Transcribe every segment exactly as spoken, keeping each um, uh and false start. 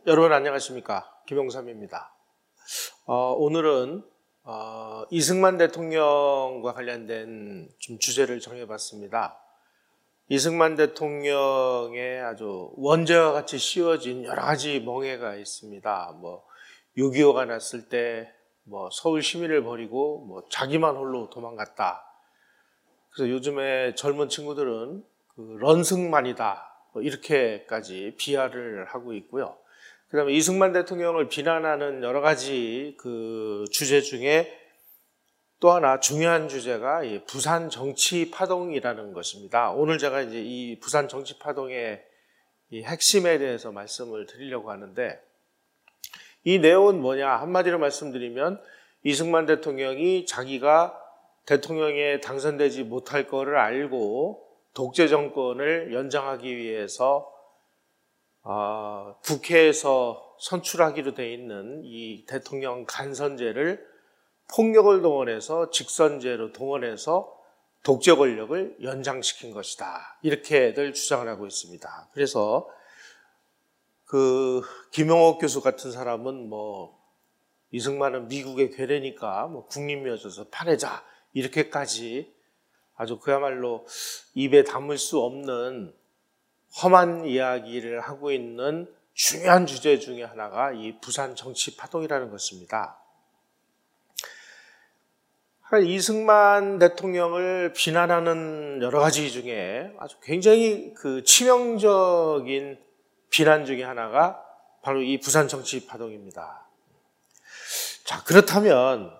여러분 안녕하십니까? 김영삼입니다. 어, 오늘은 어, 이승만 대통령과 관련된 좀 주제를 정해봤습니다. 이승만 대통령의 아주 원죄와 같이 씌워진 여러 가지 멍해가 있습니다. 뭐 육이오가 났을 때 뭐 서울 시민을 버리고 뭐 자기만 홀로 도망갔다. 그래서 요즘에 젊은 친구들은 그 런승만이다. 뭐 이렇게까지 비하를 하고 있고요. 그 다음에 이승만 대통령을 비난하는 여러 가지 그 주제 중에 또 하나 중요한 주제가 이 부산 정치 파동이라는 것입니다. 오늘 제가 이제 이 부산 정치 파동의 이 핵심에 대해서 말씀을 드리려고 하는데, 이 내용은 뭐냐? 한마디로 말씀드리면 이승만 대통령이 자기가 대통령에 당선되지 못할 거를 알고 독재 정권을 연장하기 위해서 어, 국회에서 선출하기로 돼 있는 이 대통령 간선제를 폭력을 동원해서 직선제로 동원해서 독재 권력을 연장시킨 것이다. 이렇게들 주장을 하고 있습니다. 그래서 그 김용옥 교수 같은 사람은 뭐 이승만은 미국의 괴뢰니까 뭐 국립묘지에서 파내자 이렇게까지 아주 그야말로 입에 담을 수 없는 험한 이야기를 하고 있는 중요한 주제 중에 하나가 이 부산 정치 파동이라는 것입니다. 이승만 대통령을 비난하는 여러 가지 중에 아주 굉장히 그 치명적인 비난 중에 하나가 바로 이 부산 정치 파동입니다. 자, 그렇다면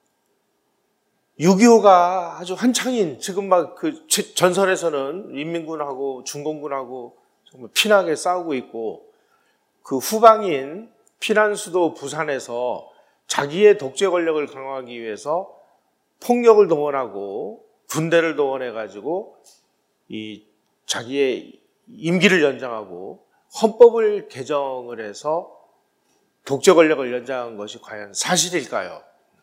육이오가 아주 한창인 지금 막 그 전선에서는 인민군하고 중공군하고 정말 피나게 싸우고 있고, 그 후방인 피난 수도 부산에서 자기의 독재 권력을 강화하기 위해서 폭력을 동원하고 군대를 동원해 가지고 이 자기의 임기를 연장하고 헌법을 개정을 해서 독재 권력을 연장한 것이 과연 사실일까요?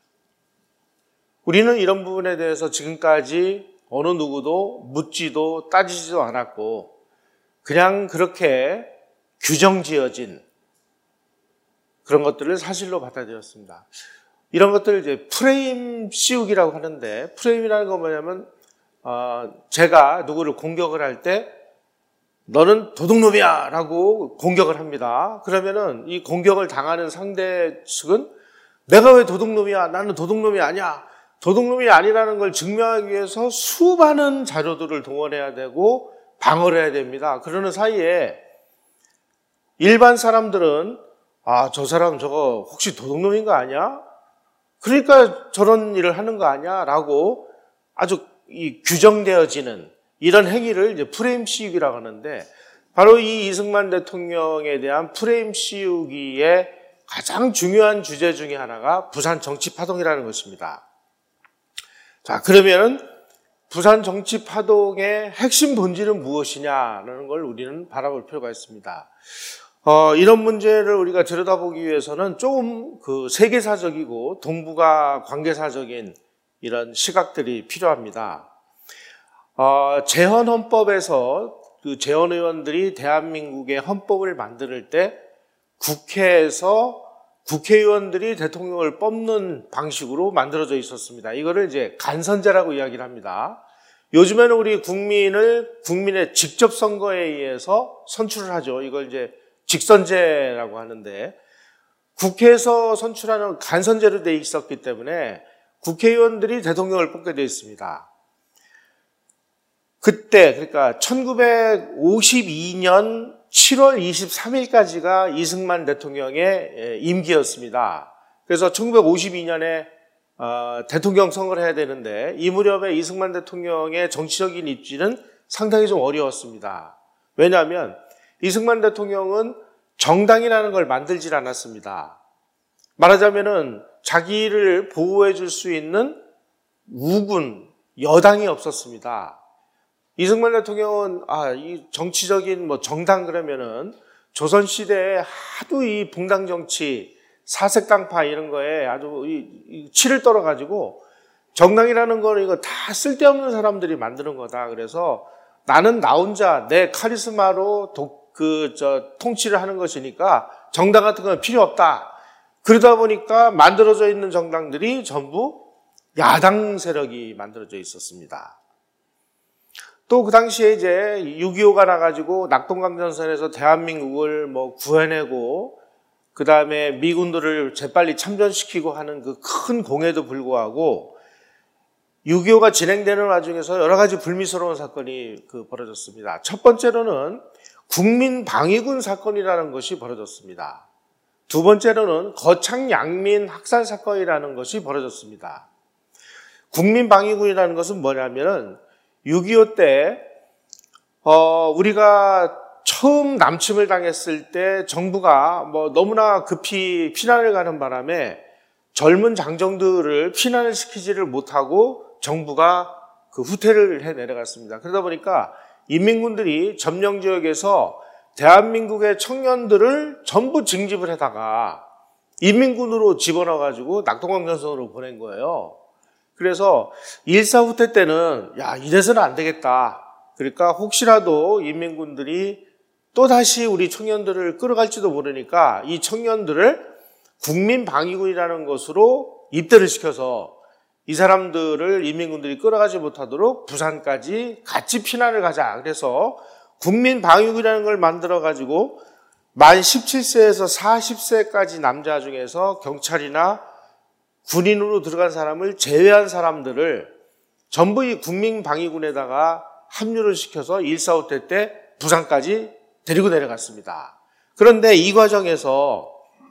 우리는 이런 부분에 대해서 지금까지 어느 누구도 묻지도 따지지도 않았고 그냥 그렇게 규정지어진 그런 것들을 사실로 받아들였습니다. 이런 것들을 이제 프레임 씌우기라고 하는데, 프레임이라는 건 뭐냐면 어, 제가 누구를 공격을 할 때 너는 도둑놈이야 라고 공격을 합니다. 그러면은 이 공격을 당하는 상대 측은 내가 왜 도둑놈이야? 나는 도둑놈이 아니야. 도둑놈이 아니라는 걸 증명하기 위해서 수많은 자료들을 동원해야 되고 방어를 해야 됩니다. 그러는 사이에 일반 사람들은 아, 저 사람 저거 혹시 도둑놈인 거 아니야? 그러니까 저런 일을 하는 거 아니야? 라고 아주 이 규정되어지는 이런 행위를 이제 프레임 씌우기라고 하는데, 바로 이 이승만 대통령에 대한 프레임 씌우기의 가장 중요한 주제 중에 하나가 부산 정치 파동이라는 것입니다. 자, 그러면은 부산 정치 파동의 핵심 본질은 무엇이냐라는 걸 우리는 바라볼 필요가 있습니다. 어, 이런 문제를 우리가 들여다보기 위해서는 조금 그 세계사적이고 동북아 관계사적인 이런 시각들이 필요합니다. 어, 재헌헌법에서 그 재헌의원들이 대한민국의 헌법을 만들 때 국회에서 국회의원들이 대통령을 뽑는 방식으로 만들어져 있었습니다. 이거를 이제 간선제라고 이야기를 합니다. 요즘에는 우리 국민을 국민의 직접 선거에 의해서 선출을 하죠. 이걸 이제 직선제라고 하는데, 국회에서 선출하는 간선제로 돼 있었기 때문에 국회의원들이 대통령을 뽑게 되어 있습니다. 그때 그러니까 천구백오십이 년 칠월 이십삼일까지가 이승만 대통령의 임기였습니다. 그래서 천구백오십이 년에 대통령 선거를 해야 되는데 이 무렵에 이승만 대통령의 정치적인 입지는 상당히 좀 어려웠습니다. 왜냐하면 이승만 대통령은 정당이라는 걸 만들질 않았습니다. 말하자면은 자기를 보호해 줄 수 있는 우군, 여당이 없었습니다. 이승만 대통령은 아, 이 정치적인 뭐 정당 그러면은 조선 시대에 하도 이 붕당 정치, 사색당파 이런 거에 아주 이, 이 치를 떨어 가지고 정당이라는 거는 이거 다 쓸데없는 사람들이 만드는 거다. 그래서 나는 나 혼자 내 카리스마로 독, 그, 저, 통치를 하는 것이니까 정당 같은 건 필요 없다. 그러다 보니까 만들어져 있는 정당들이 전부 야당 세력이 만들어져 있었습니다. 또 그 당시에 이제 육이오가 나가지고 낙동강전선에서 대한민국을 뭐 구해내고 그 다음에 미군들을 재빨리 참전시키고 하는 그 큰 공에도 불구하고 육이오가 진행되는 와중에서 여러 가지 불미스러운 사건이 그 벌어졌습니다. 첫 번째로는 국민방위군 사건이라는 것이 벌어졌습니다. 두 번째로는 거창 양민 학살 사건이라는 것이 벌어졌습니다. 국민방위군이라는 것은 뭐냐면은 육이오 때 어, 우리가 처음 남침을 당했을 때 정부가 뭐 너무나 급히 피난을 가는 바람에 젊은 장정들을 피난을 시키지를 못하고 정부가 그 후퇴를 해 내려갔습니다. 그러다 보니까 인민군들이 점령 지역에서 대한민국의 청년들을 전부 징집을 해다가 인민군으로 집어넣어가지고 낙동강전선으로 보낸 거예요. 그래서 일사 후퇴 때는 야 이래서는 안 되겠다. 그러니까 혹시라도 인민군들이 또다시 우리 청년들을 끌어갈지도 모르니까 이 청년들을 국민방위군이라는 것으로 입대를 시켜서 이 사람들을 인민군들이 끌어가지 못하도록 부산까지 같이 피난을 가자. 그래서 국민방위군이라는 걸 만들어가지고 만 십칠 세에서 사십 세까지 남자 중에서 경찰이나 군인으로 들어간 사람을 제외한 사람들을 전부 이 국민방위군에다가 합류를 시켜서 일사 후퇴 때 부산까지 데리고 내려갔습니다. 그런데 이 과정에서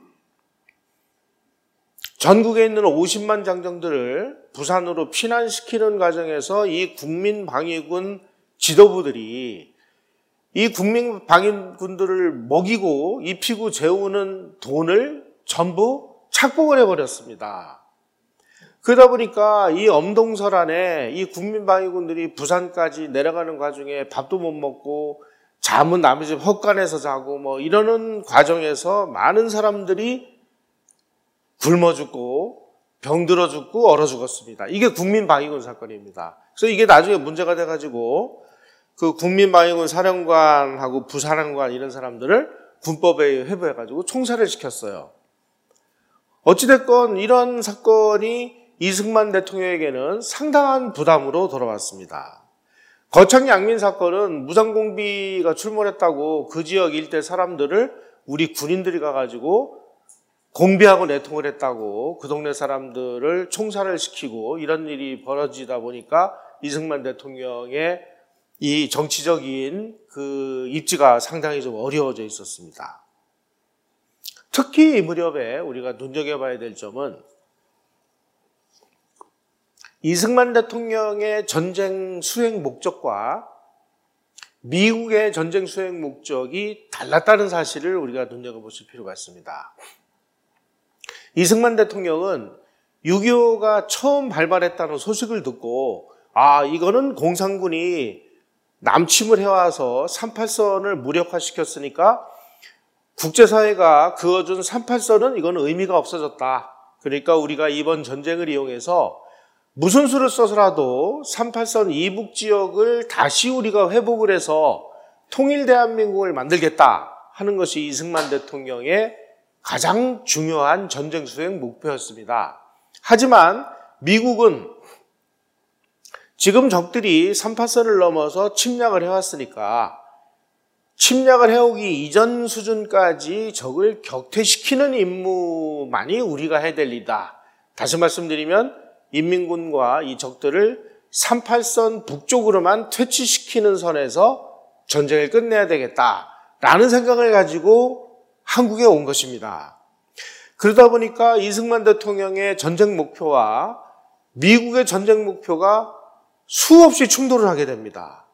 전국에 있는 오십만 장정들을 부산으로 피난시키는 과정에서 이 국민방위군 지도부들이 이 국민방위군들을 먹이고 입히고 재우는 돈을 전부 착복을 해버렸습니다. 그러다 보니까 이 엄동설 안에 이 국민방위군들이 부산까지 내려가는 과정에 밥도 못 먹고 잠은 남의 집 헛간에서 자고 뭐 이러는 과정에서 많은 사람들이 굶어 죽고 병들어 죽고 얼어 죽었습니다. 이게 국민방위군 사건입니다. 그래서 이게 나중에 문제가 돼가지고 그 국민방위군 사령관하고 부사령관 이런 사람들을 군법에 회부해가지고 총살을 시켰어요. 어찌됐건 이런 사건이 이승만 대통령에게는 상당한 부담으로 돌아왔습니다. 거창 양민 사건은 무장공비가 출몰했다고 그 지역 일대 사람들을 우리 군인들이 가가지고 공비하고 내통을 했다고 그 동네 사람들을 총살을 시키고 이런 일이 벌어지다 보니까 이승만 대통령의 이 정치적인 그 입지가 상당히 좀 어려워져 있었습니다. 특히 이 무렵에 우리가 눈여겨봐야 될 점은 이승만 대통령의 전쟁 수행 목적과 미국의 전쟁 수행 목적이 달랐다는 사실을 우리가 눈여겨보실 필요가 있습니다. 이승만 대통령은 육이오가 처음 발발했다는 소식을 듣고 아 이거는 공산군이 남침을 해와서 삼팔선을 무력화시켰으니까 국제사회가 그어준 삼팔선은 이건 의미가 없어졌다. 그러니까 우리가 이번 전쟁을 이용해서 무슨 수를 써서라도 삼팔선 이북 지역을 다시 우리가 회복을 해서 통일 대한민국을 만들겠다 하는 것이 이승만 대통령의 가장 중요한 전쟁 수행 목표였습니다. 하지만 미국은 지금 적들이 삼팔선을 넘어서 침략을 해왔으니까 침략을 해오기 이전 수준까지 적을 격퇴시키는 임무만이 우리가 해야 될 일이다. 다시 말씀드리면 인민군과 이 적들을 삼팔선 북쪽으로만 퇴치시키는 선에서 전쟁을 끝내야 되겠다라는 생각을 가지고 한국에 온 것입니다. 그러다 보니까 이승만 대통령의 전쟁 목표와 미국의 전쟁 목표가 수없이 충돌을 하게 됩니다.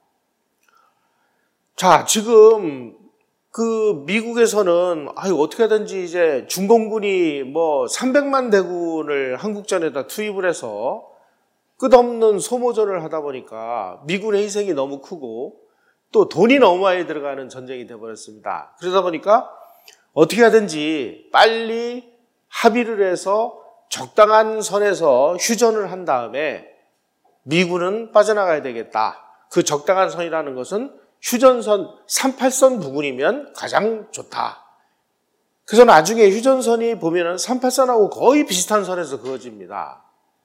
자, 지금 그 미국에서는 아유 어떻게 하든지 이제 중공군이 뭐 삼백만 대군을 한국전에다 투입을 해서 끝없는 소모전을 하다 보니까 미군의 희생이 너무 크고 또 돈이 너무 많이 들어가는 전쟁이 되어버렸습니다. 그러다 보니까 어떻게 하든지 빨리 합의를 해서 적당한 선에서 휴전을 한 다음에 미군은 빠져나가야 되겠다. 그 적당한 선이라는 것은 휴전선 삼팔선 부근이면 가장 좋다. 그래서 나중에 휴전선이 보면은 삼팔선하고 거의 비슷한 선에서 그어집니다.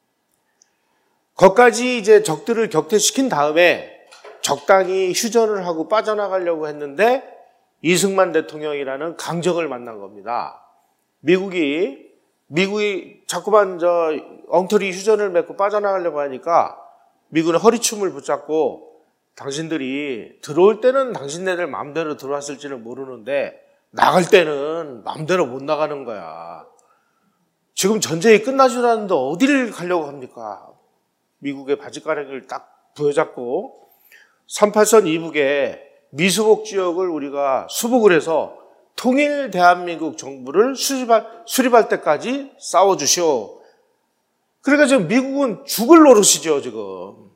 거기까지 이제 적들을 격퇴시킨 다음에 적당히 휴전을 하고 빠져나가려고 했는데 이승만 대통령이라는 강적을 만난 겁니다. 미국이 미국이 자꾸만 저 엉터리 휴전을 맺고 빠져나가려고 하니까 미국은 허리춤을 붙잡고 당신들이 들어올 때는 당신네들 마음대로 들어왔을지는 모르는데 나갈 때는 마음대로 못 나가는 거야. 지금 전쟁이 끝나지도 않는데 어디를 가려고 합니까? 미국의 바지가랑이를 딱 부여잡고 삼팔선 이북에 미수복 지역을 우리가 수복을 해서 통일 대한민국 정부를 수립할, 수립할 때까지 싸워주시오. 그러니까 지금 미국은 죽을 노릇이죠, 지금.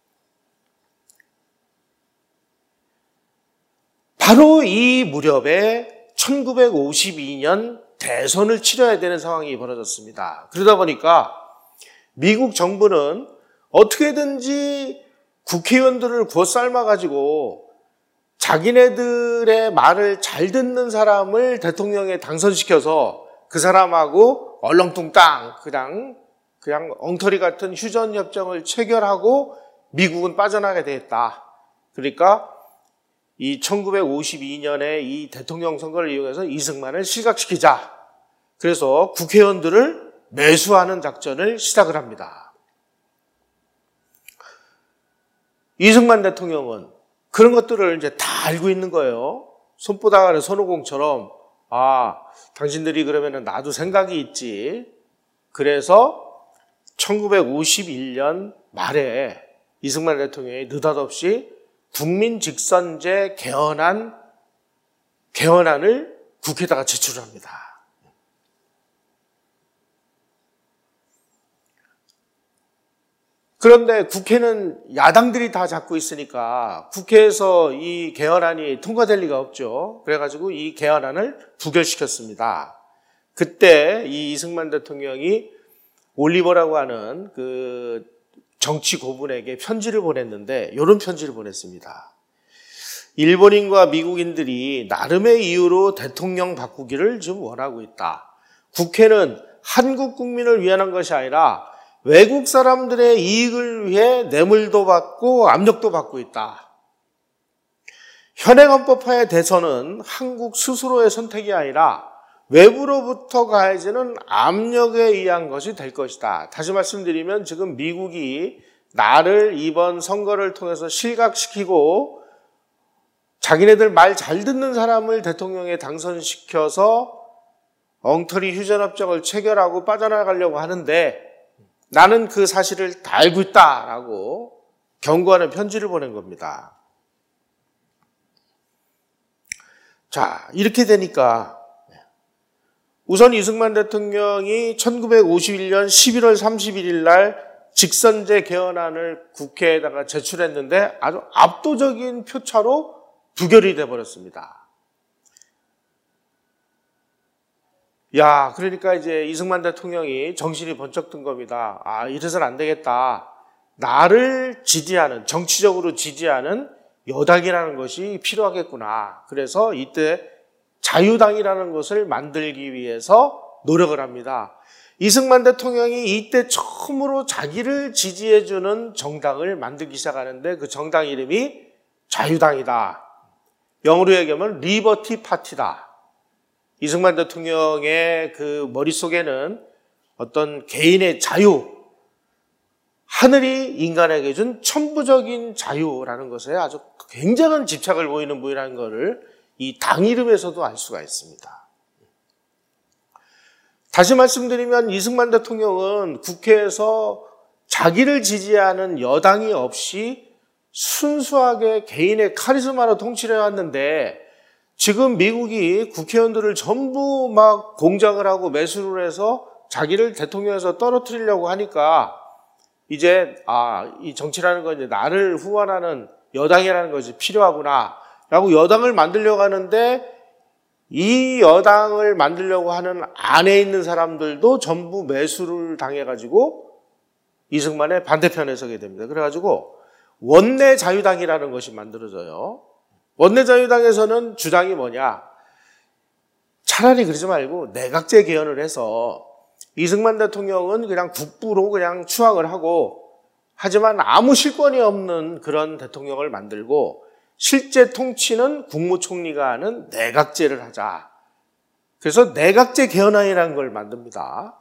바로 이 무렵에 천구백오십이 년 대선을 치러야 되는 상황이 벌어졌습니다. 그러다 보니까 미국 정부는 어떻게든지 국회의원들을 구워 삶아가지고 자기네들의 말을 잘 듣는 사람을 대통령에 당선시켜서 그 사람하고 얼렁뚱땅 그냥 그냥 엉터리 같은 휴전협정을 체결하고 미국은 빠져나가게 되었다. 그러니까 이 천구백오십이 년에 이 대통령 선거를 이용해서 이승만을 실각시키자. 그래서 국회의원들을 매수하는 작전을 시작을 합니다. 이승만 대통령은 그런 것들을 이제 다 알고 있는 거예요. 손바닥 안에 손오공처럼, 아, 당신들이 그러면은 나도 생각이 있지. 그래서 천구백오십일 년 말에 이승만 대통령이 느닷없이 국민직선제 개헌안, 개헌안을 국회에다가 제출합니다. 그런데 국회는 야당들이 다 잡고 있으니까 국회에서 이 개헌안이 통과될 리가 없죠. 그래가지고 이 개헌안을 부결시켰습니다. 그때 이 이승만 대통령이 올리버라고 하는 그 정치 고분에게 편지를 보냈는데 이런 편지를 보냈습니다. 일본인과 미국인들이 나름의 이유로 대통령 바꾸기를 좀 원하고 있다. 국회는 한국 국민을 위한 것이 아니라 외국 사람들의 이익을 위해 뇌물도 받고 압력도 받고 있다. 현행헌법화의 대선은 한국 스스로의 선택이 아니라 외부로부터 가해지는 압력에 의한 것이 될 것이다. 다시 말씀드리면 지금 미국이 나를 이번 선거를 통해서 실각시키고 자기네들 말 잘 듣는 사람을 대통령에 당선시켜서 엉터리 휴전협정을 체결하고 빠져나가려고 하는데 나는 그 사실을 다 알고 있다라고 경고하는 편지를 보낸 겁니다. 자, 이렇게 되니까 우선 이승만 대통령이 천구백오십일 년 십일월 삼십일일 날 직선제 개헌안을 국회에다가 제출했는데 아주 압도적인 표차로 부결이 돼버렸습니다. 야, 그러니까 이제 이승만 대통령이 정신이 번쩍 든 겁니다. 아, 이래서는 안 되겠다. 나를 지지하는, 정치적으로 지지하는 여당이라는 것이 필요하겠구나. 그래서 이때 자유당이라는 것을 만들기 위해서 노력을 합니다. 이승만 대통령이 이때 처음으로 자기를 지지해주는 정당을 만들기 시작하는데 그 정당 이름이 자유당이다. 영어로 얘기하면 리버티 파티다. 이승만 대통령의 그 머릿속에는 어떤 개인의 자유, 하늘이 인간에게 준 천부적인 자유라는 것에 아주 굉장한 집착을 보이는 분이라는 것을 이 당 이름에서도 알 수가 있습니다. 다시 말씀드리면 이승만 대통령은 국회에서 자기를 지지하는 여당이 없이 순수하게 개인의 카리스마로 통치를 해왔는데 지금 미국이 국회의원들을 전부 막 공작을 하고 매수를 해서 자기를 대통령에서 떨어뜨리려고 하니까 이제 아, 이 정치라는 건 이제 나를 후원하는 여당이라는 것이 필요하구나 라고 여당을 만들려고 하는데 이 여당을 만들려고 하는 안에 있는 사람들도 전부 매수를 당해가지고 이승만의 반대편에 서게 됩니다. 그래가지고 원내 자유당이라는 것이 만들어져요. 원내 자유당에서는 주장이 뭐냐? 차라리 그러지 말고 내각제 개헌을 해서 이승만 대통령은 그냥 국부로 그냥 추앙을 하고, 하지만 아무 실권이 없는 그런 대통령을 만들고 실제 통치는 국무총리가 하는 내각제를 하자. 그래서 내각제 개헌안이라는 걸 만듭니다.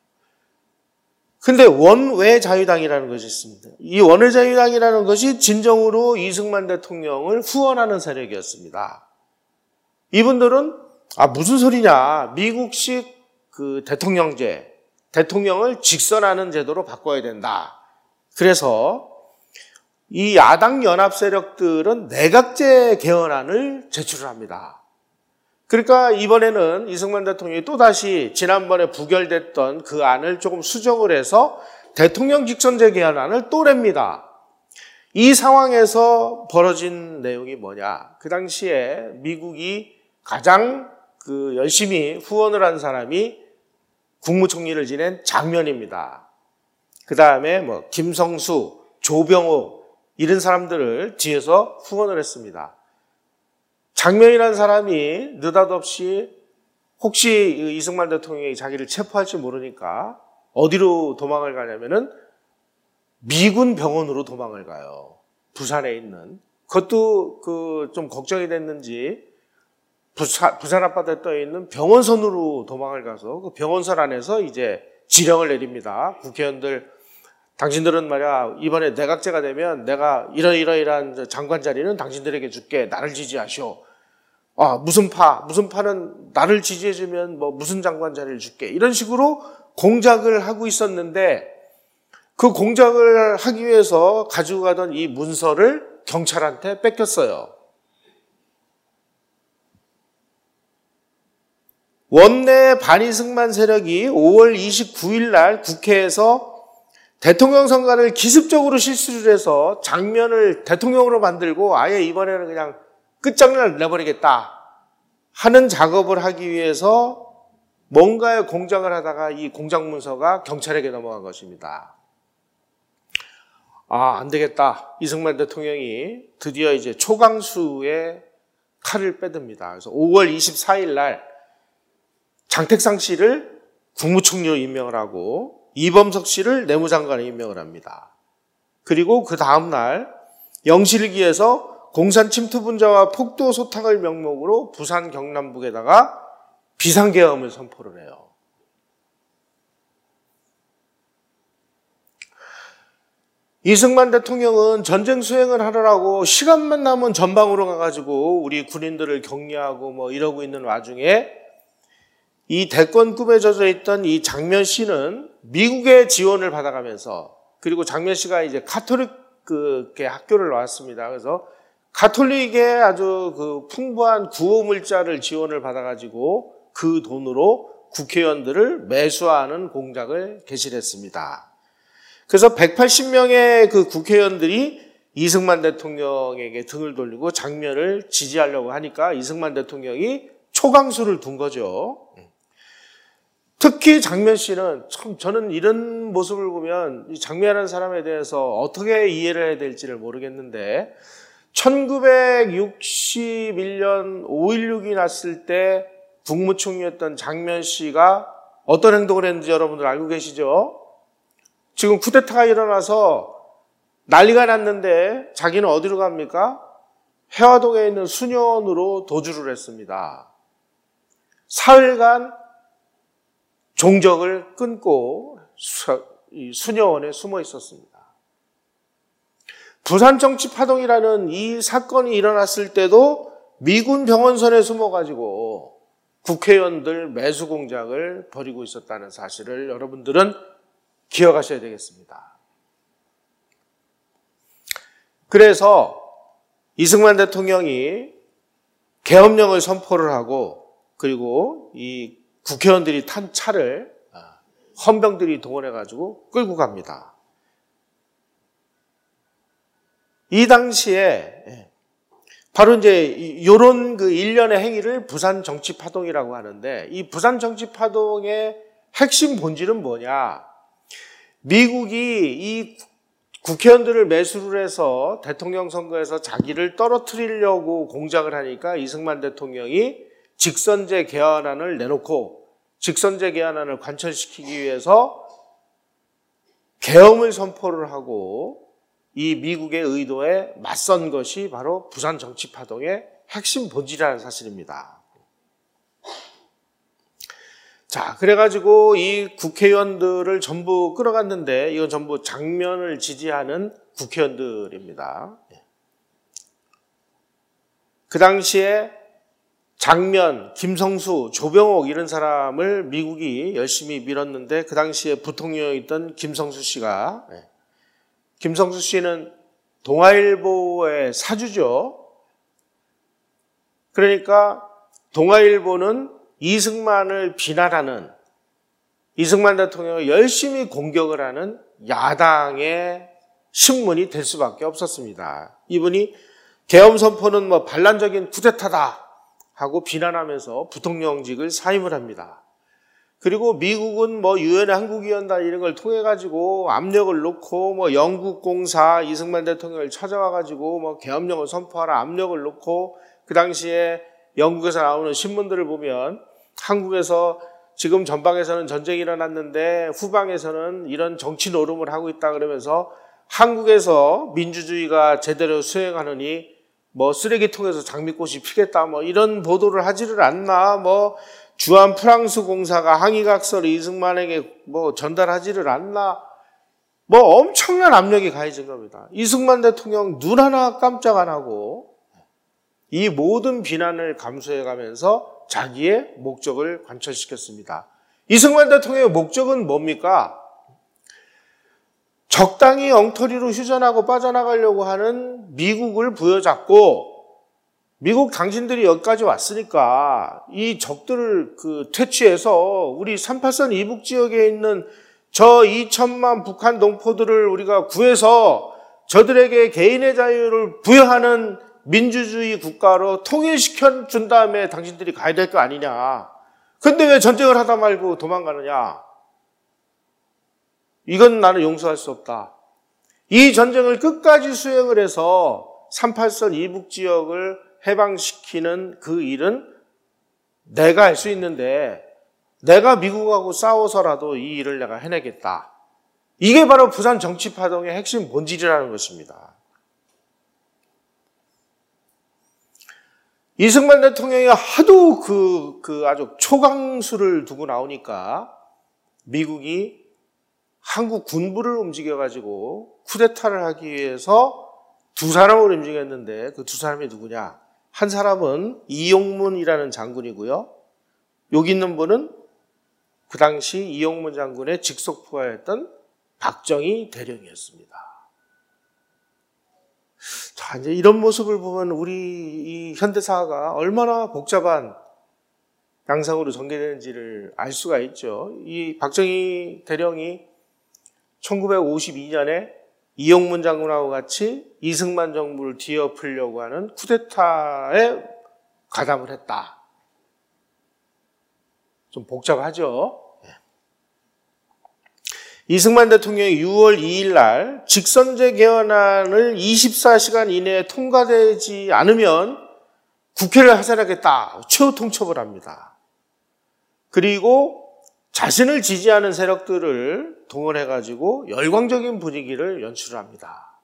근데 원외 자유당이라는 것이 있습니다. 이 원외 자유당이라는 것이 진정으로 이승만 대통령을 후원하는 세력이었습니다. 이분들은 아 무슨 소리냐, 미국식 그 대통령제, 대통령을 직선하는 제도로 바꿔야 된다. 그래서 이 야당 연합 세력들은 내각제 개헌안을 제출합니다. 그러니까 이번에는 이승만 대통령이 또다시 지난번에 부결됐던 그 안을 조금 수정을 해서 대통령 직선제 개헌안을 또 냅니다. 이 상황에서 벌어진 내용이 뭐냐? 그 당시에 미국이 가장 그 열심히 후원을 한 사람이 국무총리를 지낸 장면입니다. 그 다음에 뭐 김성수, 조병호 이런 사람들을 뒤에서 후원을 했습니다. 장면이라는 사람이 느닷없이 혹시 이승만 대통령이 자기를 체포할지 모르니까 어디로 도망을 가냐면은 미군 병원으로 도망을 가요. 부산에 있는. 그것도 그 좀 걱정이 됐는지 부산, 부산 앞바다에 떠 있는 병원선으로 도망을 가서 그 병원선 안에서 이제 지령을 내립니다. 국회의원들, 당신들은 말이야 이번에 내각제가 되면 내가 이런 이러이러한 장관 자리는 당신들에게 줄게. 나를 지지하시오. 아 무슨 파, 무슨 파는 나를 지지해주면 뭐 무슨 장관 자리를 줄게. 이런 식으로 공작을 하고 있었는데 그 공작을 하기 위해서 가지고 가던 이 문서를 경찰한테 뺏겼어요. 원내 반이승만 세력이 오월 이십구일 날 국회에서 대통령 선거를 기습적으로 실수를 해서 장면을 대통령으로 만들고 아예 이번에는 그냥 끝장을 내버리겠다 하는 작업을 하기 위해서 뭔가의 공작을 하다가 이 공작 문서가 경찰에게 넘어간 것입니다. 아, 안 되겠다. 이승만 대통령이 드디어 이제 초강수의 칼을 빼듭니다. 그래서 오월 이십사일 날 장택상 씨를 국무총리로 임명을 하고 이범석 씨를 내무장관에 임명을 합니다. 그리고 그 다음 날 영실기에서 공산 침투 분자와 폭도 소탕을 명목으로 부산 경남북에다가 비상계엄을 선포를 해요. 이승만 대통령은 전쟁 수행을 하느라고 시간만 남은 전방으로 가가지고 우리 군인들을 격려하고 뭐 이러고 있는 와중에 이 대권 꿈에 젖어 있던 이 장면 씨는 미국의 지원을 받아가면서, 그리고 장면 씨가 이제 가톨릭 그 학교를 나왔습니다. 그래서 가톨릭의 아주 그 풍부한 구호물자를 지원을 받아가지고 그 돈으로 국회의원들을 매수하는 공작을 개시했습니다. 그래서 백팔십 명의 그 국회의원들이 이승만 대통령에게 등을 돌리고 장면을 지지하려고 하니까 이승만 대통령이 초강수를 둔 거죠. 특히 장면 씨는 참 저는 이런 모습을 보면 이 장면이라는 사람에 대해서 어떻게 이해를 해야 될지를 모르겠는데, 천구백육십일 년 오일육이 났을 때 국무총리였던 장면 씨가 어떤 행동을 했는지 여러분들 알고 계시죠? 지금 쿠데타가 일어나서 난리가 났는데 자기는 어디로 갑니까? 해화동에 있는 수녀원으로 도주를 했습니다. 사흘간 종적을 끊고 수녀원에 숨어 있었습니다. 부산 정치 파동이라는 이 사건이 일어났을 때도 미군 병원선에 숨어가지고 국회의원들 매수 공작을 벌이고 있었다는 사실을 여러분들은 기억하셔야 되겠습니다. 그래서 이승만 대통령이 계엄령을 선포를 하고, 그리고 이 국회의원들이 탄 차를 헌병들이 동원해가지고 끌고 갑니다. 이 당시에 바로 이제 이런 그 일련의 행위를 부산 정치 파동이라고 하는데, 이 부산 정치 파동의 핵심 본질은 뭐냐? 미국이 이 국회의원들을 매수를 해서 대통령 선거에서 자기를 떨어뜨리려고 공작을 하니까 이승만 대통령이 직선제 개헌안을 내놓고 직선제 개헌안을 관철시키기 위해서 계엄을 선포를 하고 이 미국의 의도에 맞선 것이 바로 부산 정치파동의 핵심 본질이라는 사실입니다. 자, 그래가지고 이 국회의원들을 전부 끌어갔는데 이건 전부 장면을 지지하는 국회의원들입니다. 그 당시에 장면, 김성수, 조병옥 이런 사람을 미국이 열심히 밀었는데 그 당시에 부통령이었던 김성수 씨가, 김성수 씨는 동아일보의 사주죠. 그러니까 동아일보는 이승만을 비난하는, 이승만 대통령을 열심히 공격을 하는 야당의 신문이 될 수밖에 없었습니다. 이분이 계엄 선포는 뭐 반란적인 쿠데타다 하고 비난하면서 부통령직을 사임을 합니다. 그리고 미국은 뭐 유엔의 한국위원단 이런 걸 통해 가지고 압력을 놓고 뭐 영국공사 이승만 대통령을 찾아와 가지고 뭐 계엄령을 선포하라 압력을 놓고, 그 당시에 영국에서 나오는 신문들을 보면 한국에서 지금 전방에서는 전쟁이 일어났는데 후방에서는 이런 정치 노름을 하고 있다 그러면서 한국에서 민주주의가 제대로 수행하느니 뭐 쓰레기통에서 장미꽃이 피겠다 뭐 이런 보도를 하지를 않나, 뭐 주한 프랑스 공사가 항의각서를 이승만에게 뭐 전달하지를 않나, 뭐 엄청난 압력이 가해진 겁니다. 이승만 대통령 눈 하나 깜짝 안 하고 이 모든 비난을 감수해가면서 자기의 목적을 관철시켰습니다. 이승만 대통령의 목적은 뭡니까? 적당히 엉터리로 휴전하고 빠져나가려고 하는 미국을 부여잡고, 미국 당신들이 여기까지 왔으니까 이 적들을 그 퇴치해서 우리 삼팔선 이북 지역에 있는 저 이천만 북한 동포들을 우리가 구해서 저들에게 개인의 자유를 부여하는 민주주의 국가로 통일시켜 준 다음에 당신들이 가야 될 거 아니냐. 근데 왜 전쟁을 하다 말고 도망가느냐. 이건 나는 용서할 수 없다. 이 전쟁을 끝까지 수행을 해서 삼팔선 이북 지역을 해방시키는 그 일은 내가 할 수 있는데 내가 미국하고 싸워서라도 이 일을 내가 해내겠다. 이게 바로 부산 정치파동의 핵심 본질이라는 것입니다. 이승만 대통령이 하도 그, 그 아주 초강수를 두고 나오니까 미국이 한국 군부를 움직여가지고 쿠데타를 하기 위해서 두 사람을 움직였는데 그 두 사람이 누구냐? 한 사람은 이용문이라는 장군이고요. 여기 있는 분은 그 당시 이용문 장군의 직속 부하였던 박정희 대령이었습니다. 자, 이제 이런 모습을 보면 우리 이 현대사가 얼마나 복잡한 양상으로 전개되는지를 알 수가 있죠. 이 박정희 대령이 천구백오십이 년에 이용문 장군하고 같이 이승만 정부를 뒤엎으려고 하는 쿠데타에 가담을 했다. 좀 복잡하죠. 이승만 대통령이 유월 이일 날 직선제 개헌안을 이십사 시간 이내에 통과되지 않으면 국회를 하살하겠다. 최후 통첩을 합니다. 그리고 자신을 지지하는 세력들을 동원해가지고 열광적인 분위기를 연출합니다.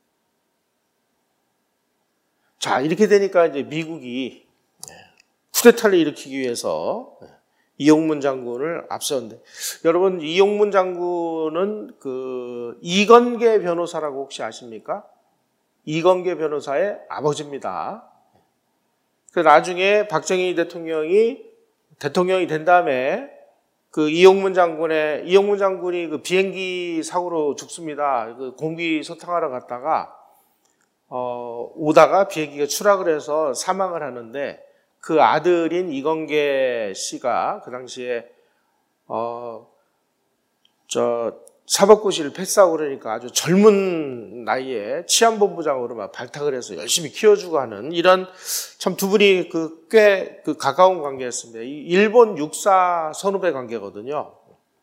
자, 이렇게 되니까 이제 미국이 쿠데타를 일으키기 위해서 이용문 장군을 앞세웠는데, 여러분 이용문 장군은 그 이건계 변호사라고 혹시 아십니까? 이건계 변호사의 아버지입니다. 그 나중에 박정희 대통령이 대통령이 된 다음에 그 이용문 장군의 이용문 장군이 그 비행기 사고로 죽습니다. 그 공기 소탕하러 갔다가 어, 오다가 비행기가 추락을 해서 사망을 하는데, 그 아들인 이건계 씨가 그 당시에 어, 저 사법고시를 패스하고 그러니까 아주 젊은 나이에 치안본부장으로 막 발탁을 해서 열심히 키워주고 하는 이런, 참 두 분이 그 꽤 그 가까운 관계였습니다. 일본 육사 선후배 관계거든요.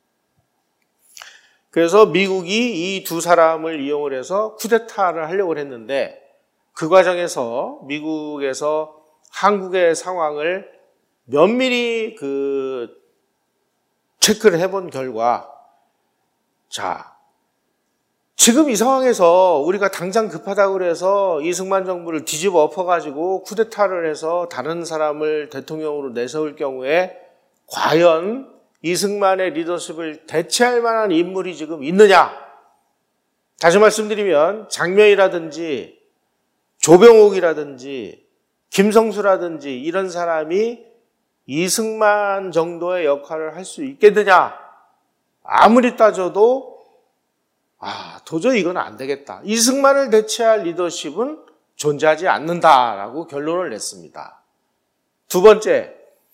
그래서 미국이 이 두 사람을 이용을 해서 쿠데타를 하려고 했는데, 그 과정에서 미국에서 한국의 상황을 면밀히 그 체크를 해본 결과, 자, 지금 이 상황에서 우리가 당장 급하다고 그래서 이승만 정부를 뒤집어 엎어가지고 쿠데타를 해서 다른 사람을 대통령으로 내세울 경우에 과연 이승만의 리더십을 대체할 만한 인물이 지금 있느냐? 다시 말씀드리면 장명이라든지 조병옥이라든지 김성수라든지 이런 사람이 이승만 정도의 역할을 할 수 있겠느냐? 아무리 따져도 아, 도저히 이건 안 되겠다. 이승만을 대체할 리더십은 존재하지 않는다라고 결론을 냈습니다. 두 번째,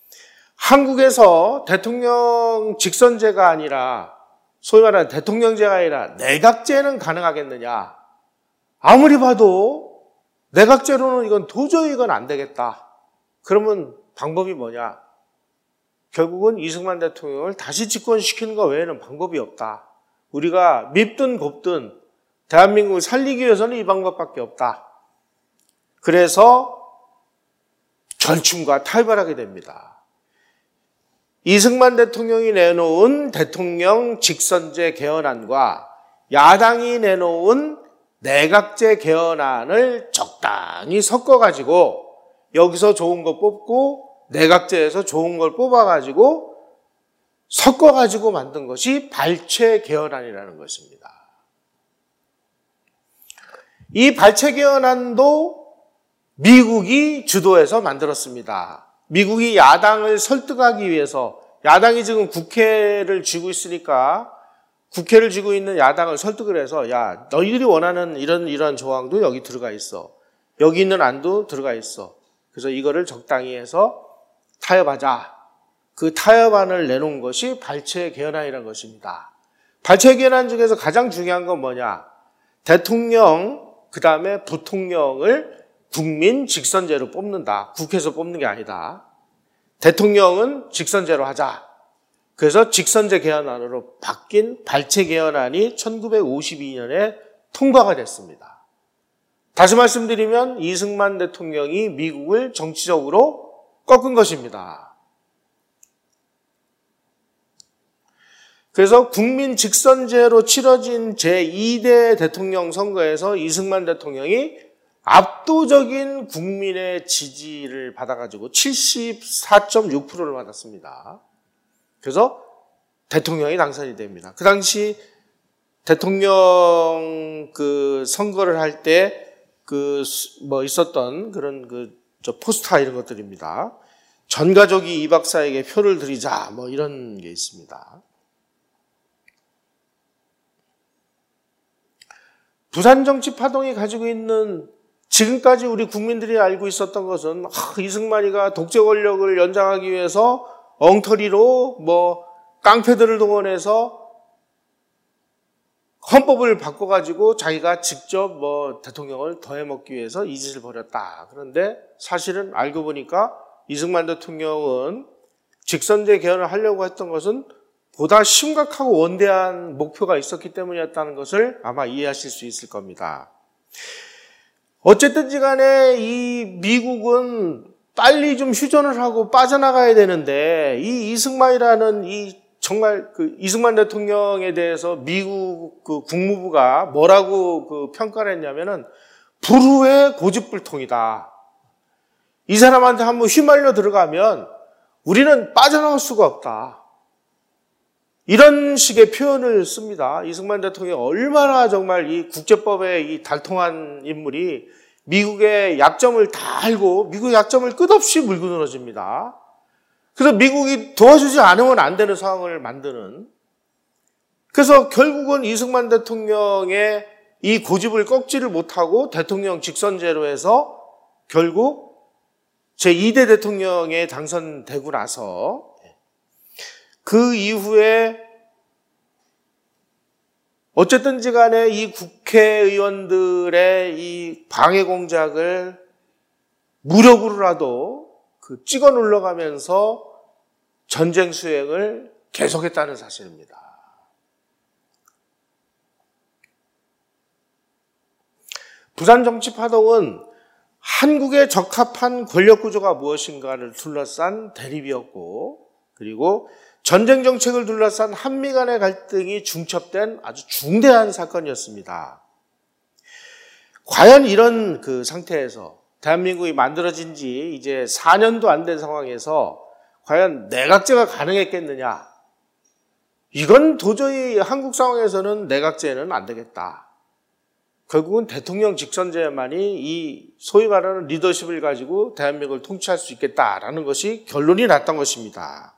한국에서 대통령 직선제가 아니라 소위 말하는 대통령제가 아니라 내각제는 가능하겠느냐? 아무리 봐도 내각제로는 이건 도저히 이건 안 되겠다. 그러면 방법이 뭐냐? 결국은 이승만 대통령을 다시 집권시키는 것 외에는 방법이 없다. 우리가 밉든 곱든 대한민국을 살리기 위해서는 이 방법밖에 없다. 그래서 절충과 탈발하게 됩니다. 이승만 대통령이 내놓은 대통령 직선제 개헌안과 야당이 내놓은 내각제 개헌안을 적당히 섞어가지고 여기서 좋은 거 뽑고 내각제에서 좋은 걸 뽑아가지고 섞어가지고 만든 것이 발췌 개헌안이라는 것입니다. 이 발췌 개헌안도 미국이 주도해서 만들었습니다. 미국이 야당을 설득하기 위해서, 야당이 지금 국회를 쥐고 있으니까 국회를 쥐고 있는 야당을 설득을 해서, 야, 너희들이 원하는 이런 이런 조항도 여기 들어가 있어. 여기 있는 안도 들어가 있어. 그래서 이거를 적당히 해서 타협하자. 그 타협안을 내놓은 것이 발췌 개헌안이라는 것입니다. 발췌 개헌안 중에서 가장 중요한 건 뭐냐? 대통령, 그 다음에 부통령을 국민 직선제로 뽑는다. 국회에서 뽑는 게 아니다. 대통령은 직선제로 하자. 그래서 직선제 개헌안으로 바뀐 발췌 개헌안이 천구백오십이 년에 통과가 됐습니다. 다시 말씀드리면 이승만 대통령이 미국을 정치적으로 꺾은 것입니다. 그래서 국민 직선제로 치러진 제이 대 대통령 선거에서 이승만 대통령이 압도적인 국민의 지지를 받아가지고 칠십사 점 육 퍼센트를 받았습니다. 그래서 대통령이 당선이 됩니다. 그 당시 대통령 그 선거를 할 때 그 뭐 있었던 그런 그 저 포스터 이런 것들입니다. 전 가족이 이 박사에게 표를 드리자 뭐 이런 게 있습니다. 부산 정치 파동이 가지고 있는 지금까지 우리 국민들이 알고 있었던 것은 아, 이승만이가 독재 권력을 연장하기 위해서 엉터리로 뭐 깡패들을 동원해서 헌법을 바꿔가지고 자기가 직접 뭐 대통령을 더해먹기 위해서 이 짓을 벌였다. 그런데 사실은 알고 보니까 이승만 대통령은 직선제 개헌을 하려고 했던 것은 보다 심각하고 원대한 목표가 있었기 때문이었다는 것을 아마 이해하실 수 있을 겁니다. 어쨌든지 간에 이 미국은 빨리 좀 휴전을 하고 빠져나가야 되는데 이 이승만이라는 이 정말 그 이승만 대통령에 대해서 미국 그 국무부가 뭐라고 그 평가를 했냐면은 불후의 고집불통이다. 이 사람한테 한번 휘말려 들어가면 우리는 빠져나올 수가 없다. 이런 식의 표현을 씁니다. 이승만 대통령이 얼마나 정말 이 국제법에 이 달통한 인물이 미국의 약점을 다 알고 미국의 약점을 끝없이 물고 늘어집니다. 그래서 미국이 도와주지 않으면 안 되는 상황을 만드는. 그래서 결국은 이승만 대통령의 이 고집을 꺾지를 못하고 대통령 직선제로 해서 결국 제이 대 대통령에 당선되고 나서 그 이후에 어쨌든지 간에 이 국회의원들의 이 방해 공작을 무력으로라도 그 찍어 눌러가면서 전쟁 수행을 계속했다는 사실입니다. 부산 정치 파동은 한국에 적합한 권력 구조가 무엇인가를 둘러싼 대립이었고, 그리고 전쟁 정책을 둘러싼 한미 간의 갈등이 중첩된 아주 중대한 사건이었습니다. 과연 이런 그 상태에서 대한민국이 만들어진 지 이제 사 년도 안 된 상황에서 과연 내각제가 가능했겠느냐? 이건 도저히 한국 상황에서는 내각제는 안 되겠다. 결국은 대통령 직선제만이 이 소위 말하는 리더십을 가지고 대한민국을 통치할 수 있겠다라는 것이 결론이 났던 것입니다.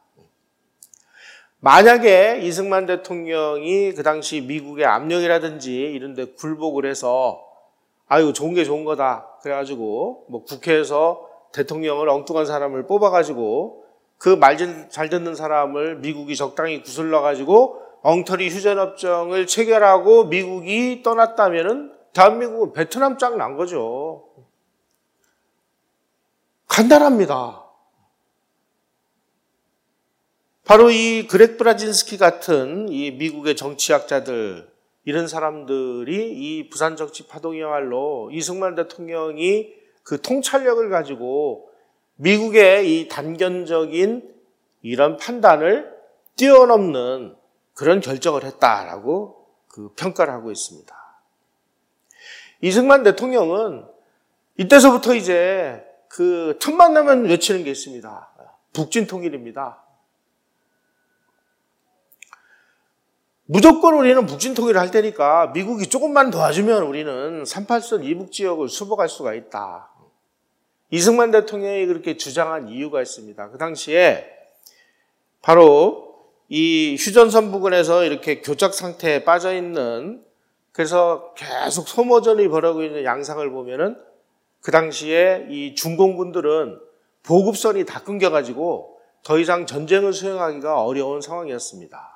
만약에 이승만 대통령이 그 당시 미국의 압력이라든지 이런 데 굴복을 해서 아유 좋은 게 좋은 거다 그래가지고 뭐 국회에서 대통령을 엉뚱한 사람을 뽑아가지고 그 말 잘 듣는 사람을 미국이 적당히 구슬러가지고 엉터리 휴전협정을 체결하고 미국이 떠났다면은 대한민국은 베트남 짱 난 거죠. 간단합니다. 바로 이 그렉 브라진스키 같은 이 미국의 정치학자들, 이런 사람들이 이 부산 정치 파동이야말로 이승만 대통령이 그 통찰력을 가지고 미국의 이 단견적인 이런 판단을 뛰어넘는 그런 결정을 했다라고 그 평가를 하고 있습니다. 이승만 대통령은 이때서부터 이제 그 틈만 나면 외치는 게 있습니다. 북진 통일입니다. 무조건 우리는 북진 통일을 할 테니까 미국이 조금만 도와주면 우리는 삼팔선 이북 지역을 수복할 수가 있다. 이승만 대통령이 그렇게 주장한 이유가 있습니다. 그 당시에 바로 이 휴전선 부근에서 이렇게 교착 상태에 빠져 있는, 그래서 계속 소모전이 벌어지고 있는 양상을 보면은 그 당시에 이 중공군들은 보급선이 다 끊겨가지고 더 이상 전쟁을 수행하기가 어려운 상황이었습니다.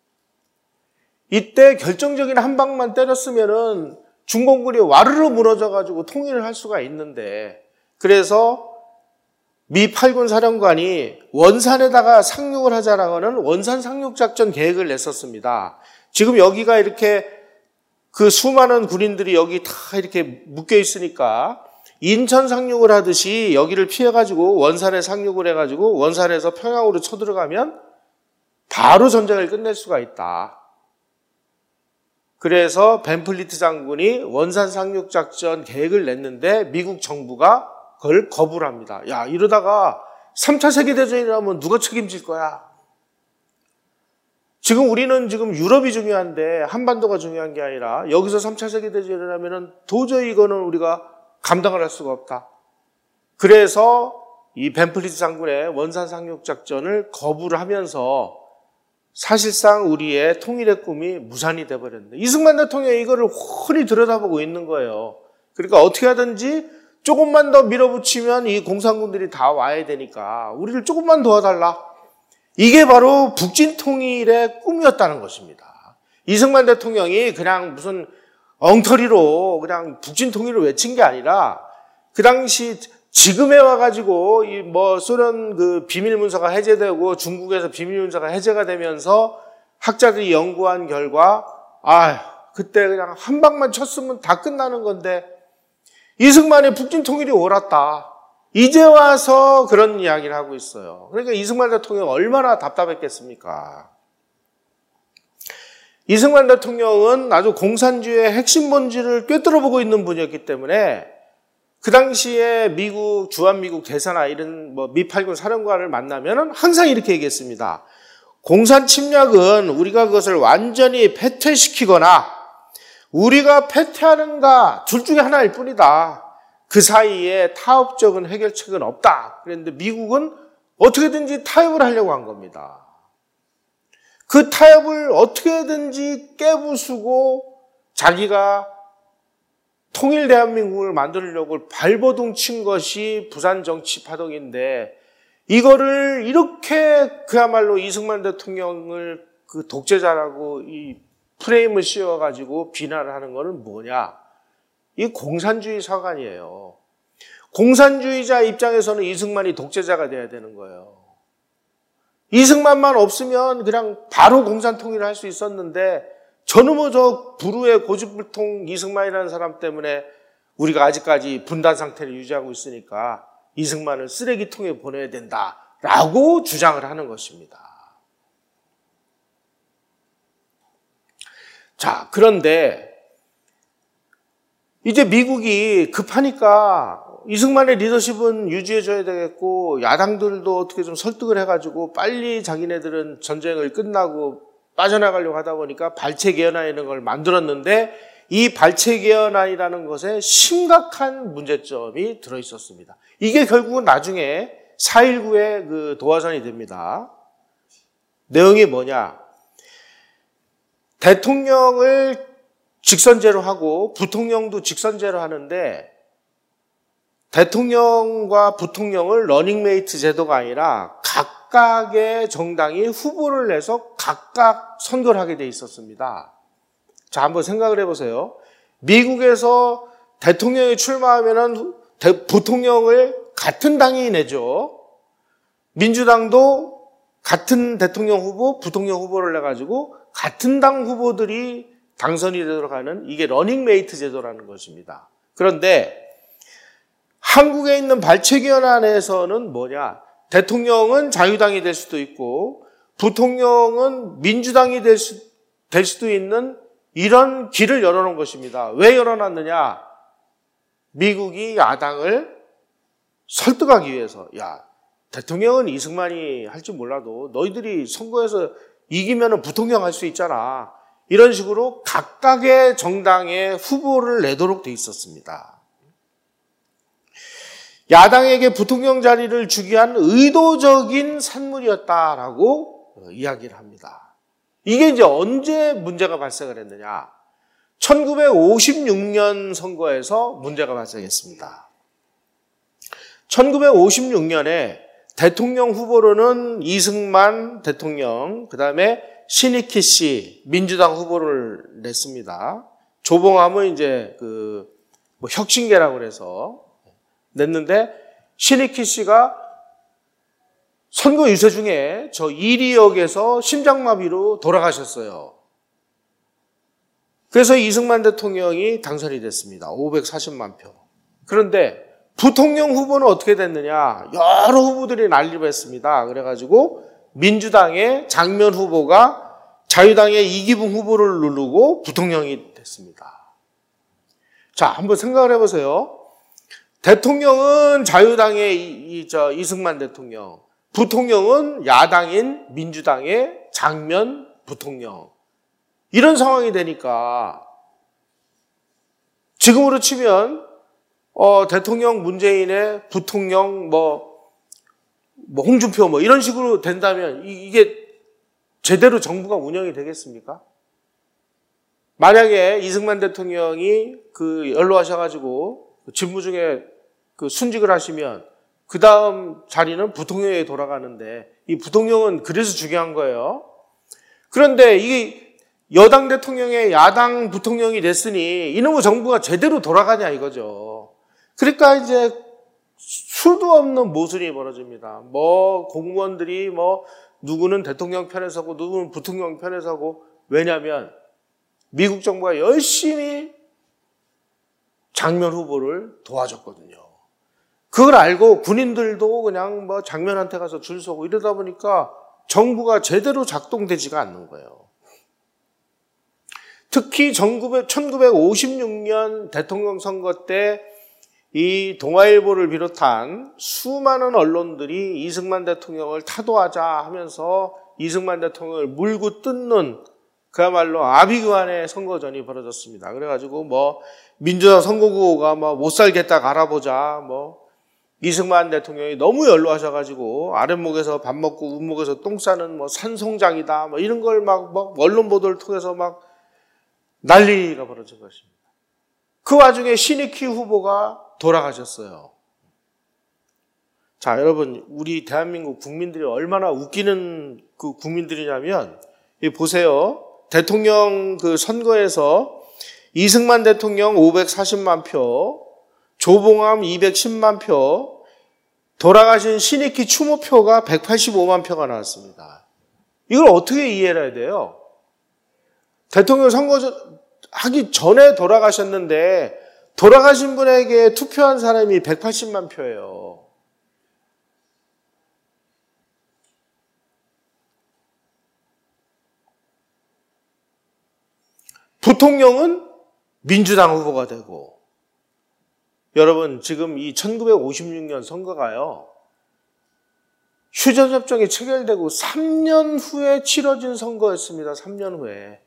이때 결정적인 한 방만 때렸으면은 중공군이 와르르 무너져가지고 통일을 할 수가 있는데, 그래서 미 팔 군 사령관이 원산에다가 상륙을 하자라고는 원산 상륙 작전 계획을 냈었습니다. 지금 여기가 이렇게 그 수많은 군인들이 여기 다 이렇게 묶여 있으니까 인천 상륙을 하듯이 여기를 피해가지고 원산에 상륙을 해가지고 원산에서 평양으로 쳐들어가면 바로 전쟁을 끝낼 수가 있다. 그래서 벤플리트 장군이 원산 상륙 작전 계획을 냈는데 미국 정부가 그걸 거부를 합니다. 야, 이러다가 삼 차 세계대전이라면 누가 책임질 거야? 지금 우리는 지금 유럽이 중요한데 한반도가 중요한 게 아니라 여기서 삼 차 세계대전이라면 도저히 이거는 우리가 감당을 할 수가 없다. 그래서 이 벤플리트 장군의 원산 상륙 작전을 거부를 하면서 사실상 우리의 통일의 꿈이 무산이 돼버렸는데, 이승만 대통령이 이거를 훤히 들여다보고 있는 거예요. 그러니까 어떻게 하든지 조금만 더 밀어붙이면 이 공산군들이 다 와야 되니까 우리를 조금만 도와달라. 이게 바로 북진 통일의 꿈이었다는 것입니다. 이승만 대통령이 그냥 무슨 엉터리로 그냥 북진 통일을 외친 게 아니라 그 당시 지금에 와가지고 이 뭐 소련 그 비밀 문서가 해제되고 중국에서 비밀 문서가 해제가 되면서 학자들이 연구한 결과, 아 그때 그냥 한 방만 쳤으면 다 끝나는 건데 이승만의 북진 통일이 옳았다. 이제 와서 그런 이야기를 하고 있어요. 그러니까 이승만 대통령 얼마나 답답했겠습니까? 이승만 대통령은 아주 공산주의의 핵심 본질을 꿰뚫어보고 있는 분이었기 때문에 그 당시에 미국, 주한미국 대사나 이런 뭐 미 팔 군 사령관을 만나면은 항상 이렇게 얘기했습니다. 공산 침략은 우리가 그것을 완전히 패퇴시키거나 우리가 패퇴하는가 둘 중에 하나일 뿐이다. 그 사이에 타협적인 해결책은 없다. 그랬는데 미국은 어떻게든지 타협을 하려고 한 겁니다. 그 타협을 어떻게든지 깨부수고 자기가 통일 대한민국을 만들려고 발버둥 친 것이 부산 정치 파동인데, 이거를 이렇게 그야말로 이승만 대통령을 그 독재자라고 이 프레임을 씌워가지고 비난을 하는 거는 뭐냐? 이 공산주의 사관이에요. 공산주의자 입장에서는 이승만이 독재자가 돼야 되는 거예요. 이승만만 없으면 그냥 바로 공산 통일을 할 수 있었는데 저는 뭐 저 부르의 고집불통 이승만이라는 사람 때문에 우리가 아직까지 분단 상태를 유지하고 있으니까 이승만을 쓰레기통에 보내야 된다라고 주장을 하는 것입니다. 자, 그런데 이제 미국이 급하니까 이승만의 리더십은 유지해줘야 되겠고 야당들도 어떻게 좀 설득을 해가지고 빨리 자기네들은 전쟁을 끝나고 빠져나가려고 하다 보니까 발췌개헌안이라는 걸 만들었는데 이 발췌개헌안이라는 것에 심각한 문제점이 들어있었습니다. 이게 결국은 나중에 사 일구의 그 도화선이 됩니다. 내용이 뭐냐? 대통령을 직선제로 하고 부통령도 직선제로 하는데 대통령과 부통령을 러닝메이트 제도가 아니라 각각의 정당이 후보를 내서 각각 선거를 하게 돼 있었습니다. 자, 한번 생각을 해보세요. 미국에서 대통령이 출마하면은 부통령을 같은 당이 내죠. 민주당도 같은 대통령 후보, 부통령 후보를 내가지고 같은 당 후보들이 당선이 되도록 하는 이게 러닝메이트 제도라는 것입니다. 그런데 한국에 있는 발췌개헌안에서는 뭐냐? 대통령은 자유당이 될 수도 있고 부통령은 민주당이 될, 수, 될 수도 있는 이런 길을 열어놓은 것입니다. 왜 열어놨느냐? 미국이 야당을 설득하기 위해서. 야, 대통령은 이승만이 할지 몰라도 너희들이 선거에서 이기면 부통령 할 수 있잖아. 이런 식으로 각각의 정당의 후보를 내도록 돼 있었습니다. 야당에게 부통령 자리를 주기 위한 의도적인 산물이었다라고 이야기를 합니다. 이게 이제 언제 문제가 발생을 했느냐? 천구백오십육 년 선거에서 문제가 발생했습니다. 천구백오십육 년에 대통령 후보로는 이승만 대통령, 그 다음에 신익희 씨, 민주당 후보를 냈습니다. 조봉암은 이제 그, 뭐 혁신계라고 그래서 냈는데, 신익희 씨가 선거 유세 중에 저 이리역에서 심장마비로 돌아가셨어요. 그래서 이승만 대통령이 당선이 됐습니다. 오백사십만 표. 그런데 부통령 후보는 어떻게 됐느냐? 여러 후보들이 난리를 했습니다. 그래가지고 민주당의 장면 후보가 자유당의 이기붕 후보를 누르고 부통령이 됐습니다. 자, 한번 생각을 해보세요. 대통령은 자유당의 이, 이, 저, 이승만 대통령, 부통령은 야당인 민주당의 장면 부통령. 이런 상황이 되니까 지금으로 치면 어, 대통령 문재인의 부통령 뭐 뭐 홍준표 뭐 이런 식으로 된다면 이게 제대로 정부가 운영이 되겠습니까? 만약에 이승만 대통령이 그 연로하셔가지고 직무 중에 그 순직을 하시면 그 다음 자리는 부통령에 돌아가는데 이 부통령은 그래서 중요한 거예요. 그런데 이게 여당 대통령의 야당 부통령이 됐으니 이놈의 정부가 제대로 돌아가냐 이거죠. 그러니까 이제 수도 없는 모순이 벌어집니다. 뭐 공무원들이 뭐 누구는 대통령 편에 서고 누구는 부통령 편에 서고 왜냐하면 미국 정부가 열심히 장면 후보를 도와줬거든요. 그걸 알고 군인들도 그냥 뭐 장면한테 가서 줄 서고 이러다 보니까 정부가 제대로 작동되지가 않는 거예요. 특히 천구백오십육 년 대통령 선거 때 이 동아일보를 비롯한 수많은 언론들이 이승만 대통령을 타도하자 하면서 이승만 대통령을 물고 뜯는 그야말로 아비규환의 선거전이 벌어졌습니다. 그래가지고 뭐 민주당 선거구호가 뭐 못 살겠다 갈아보자, 뭐 이승만 대통령이 너무 연로하셔가지고 아랫목에서 밥 먹고 윗목에서 똥 싸는 뭐 산송장이다, 뭐 이런 걸 막 막 언론 보도를 통해서 막 난리가 벌어진 것입니다. 그 와중에 신익희 후보가 돌아가셨어요. 자, 여러분, 우리 대한민국 국민들이 얼마나 웃기는 그 국민들이냐면, 보세요. 대통령 그 선거에서 이승만 대통령 오백사십만 표, 조봉암 이백십만 표, 돌아가신 신익희 추모표가 백팔십오만 표가 나왔습니다. 이걸 어떻게 이해를 해야 돼요? 대통령 선거 하기 전에 돌아가셨는데 돌아가신 분에게 투표한 사람이 백팔십만 표예요. 부통령은 민주당 후보가 되고, 여러분 지금 이 천구백오십육 년 선거가요, 휴전협정이 체결되고 삼 년 후에 치러진 선거였습니다. 삼 년 후에.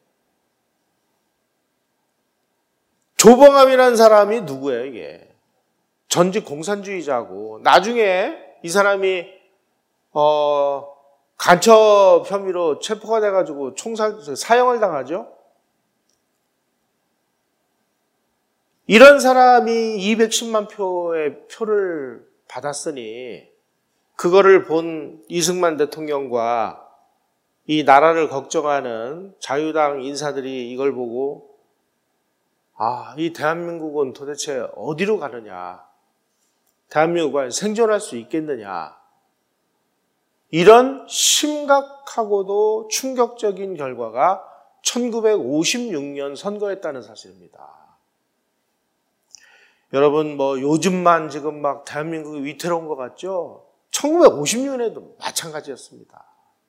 조봉암이라는 사람이 누구예요, 이게? 전직 공산주의자고, 나중에 이 사람이 어, 간첩 혐의로 체포가 돼가지고 총살, 사형을 당하죠? 이런 사람이 이백십만 표의 표를 받았으니, 그거를 본 이승만 대통령과 이 나라를 걱정하는 자유당 인사들이 이걸 보고, 아, 이 대한민국은 도대체 어디로 가느냐? 대한민국은 생존할 수 있겠느냐? 이런 심각하고도 충격적인 결과가 천구백오십육 년 선거였다는 사실입니다. 여러분, 뭐 요즘만 지금 막 대한민국이 위태로운 것 같죠? 천구백오십육 년에도 마찬가지였습니다.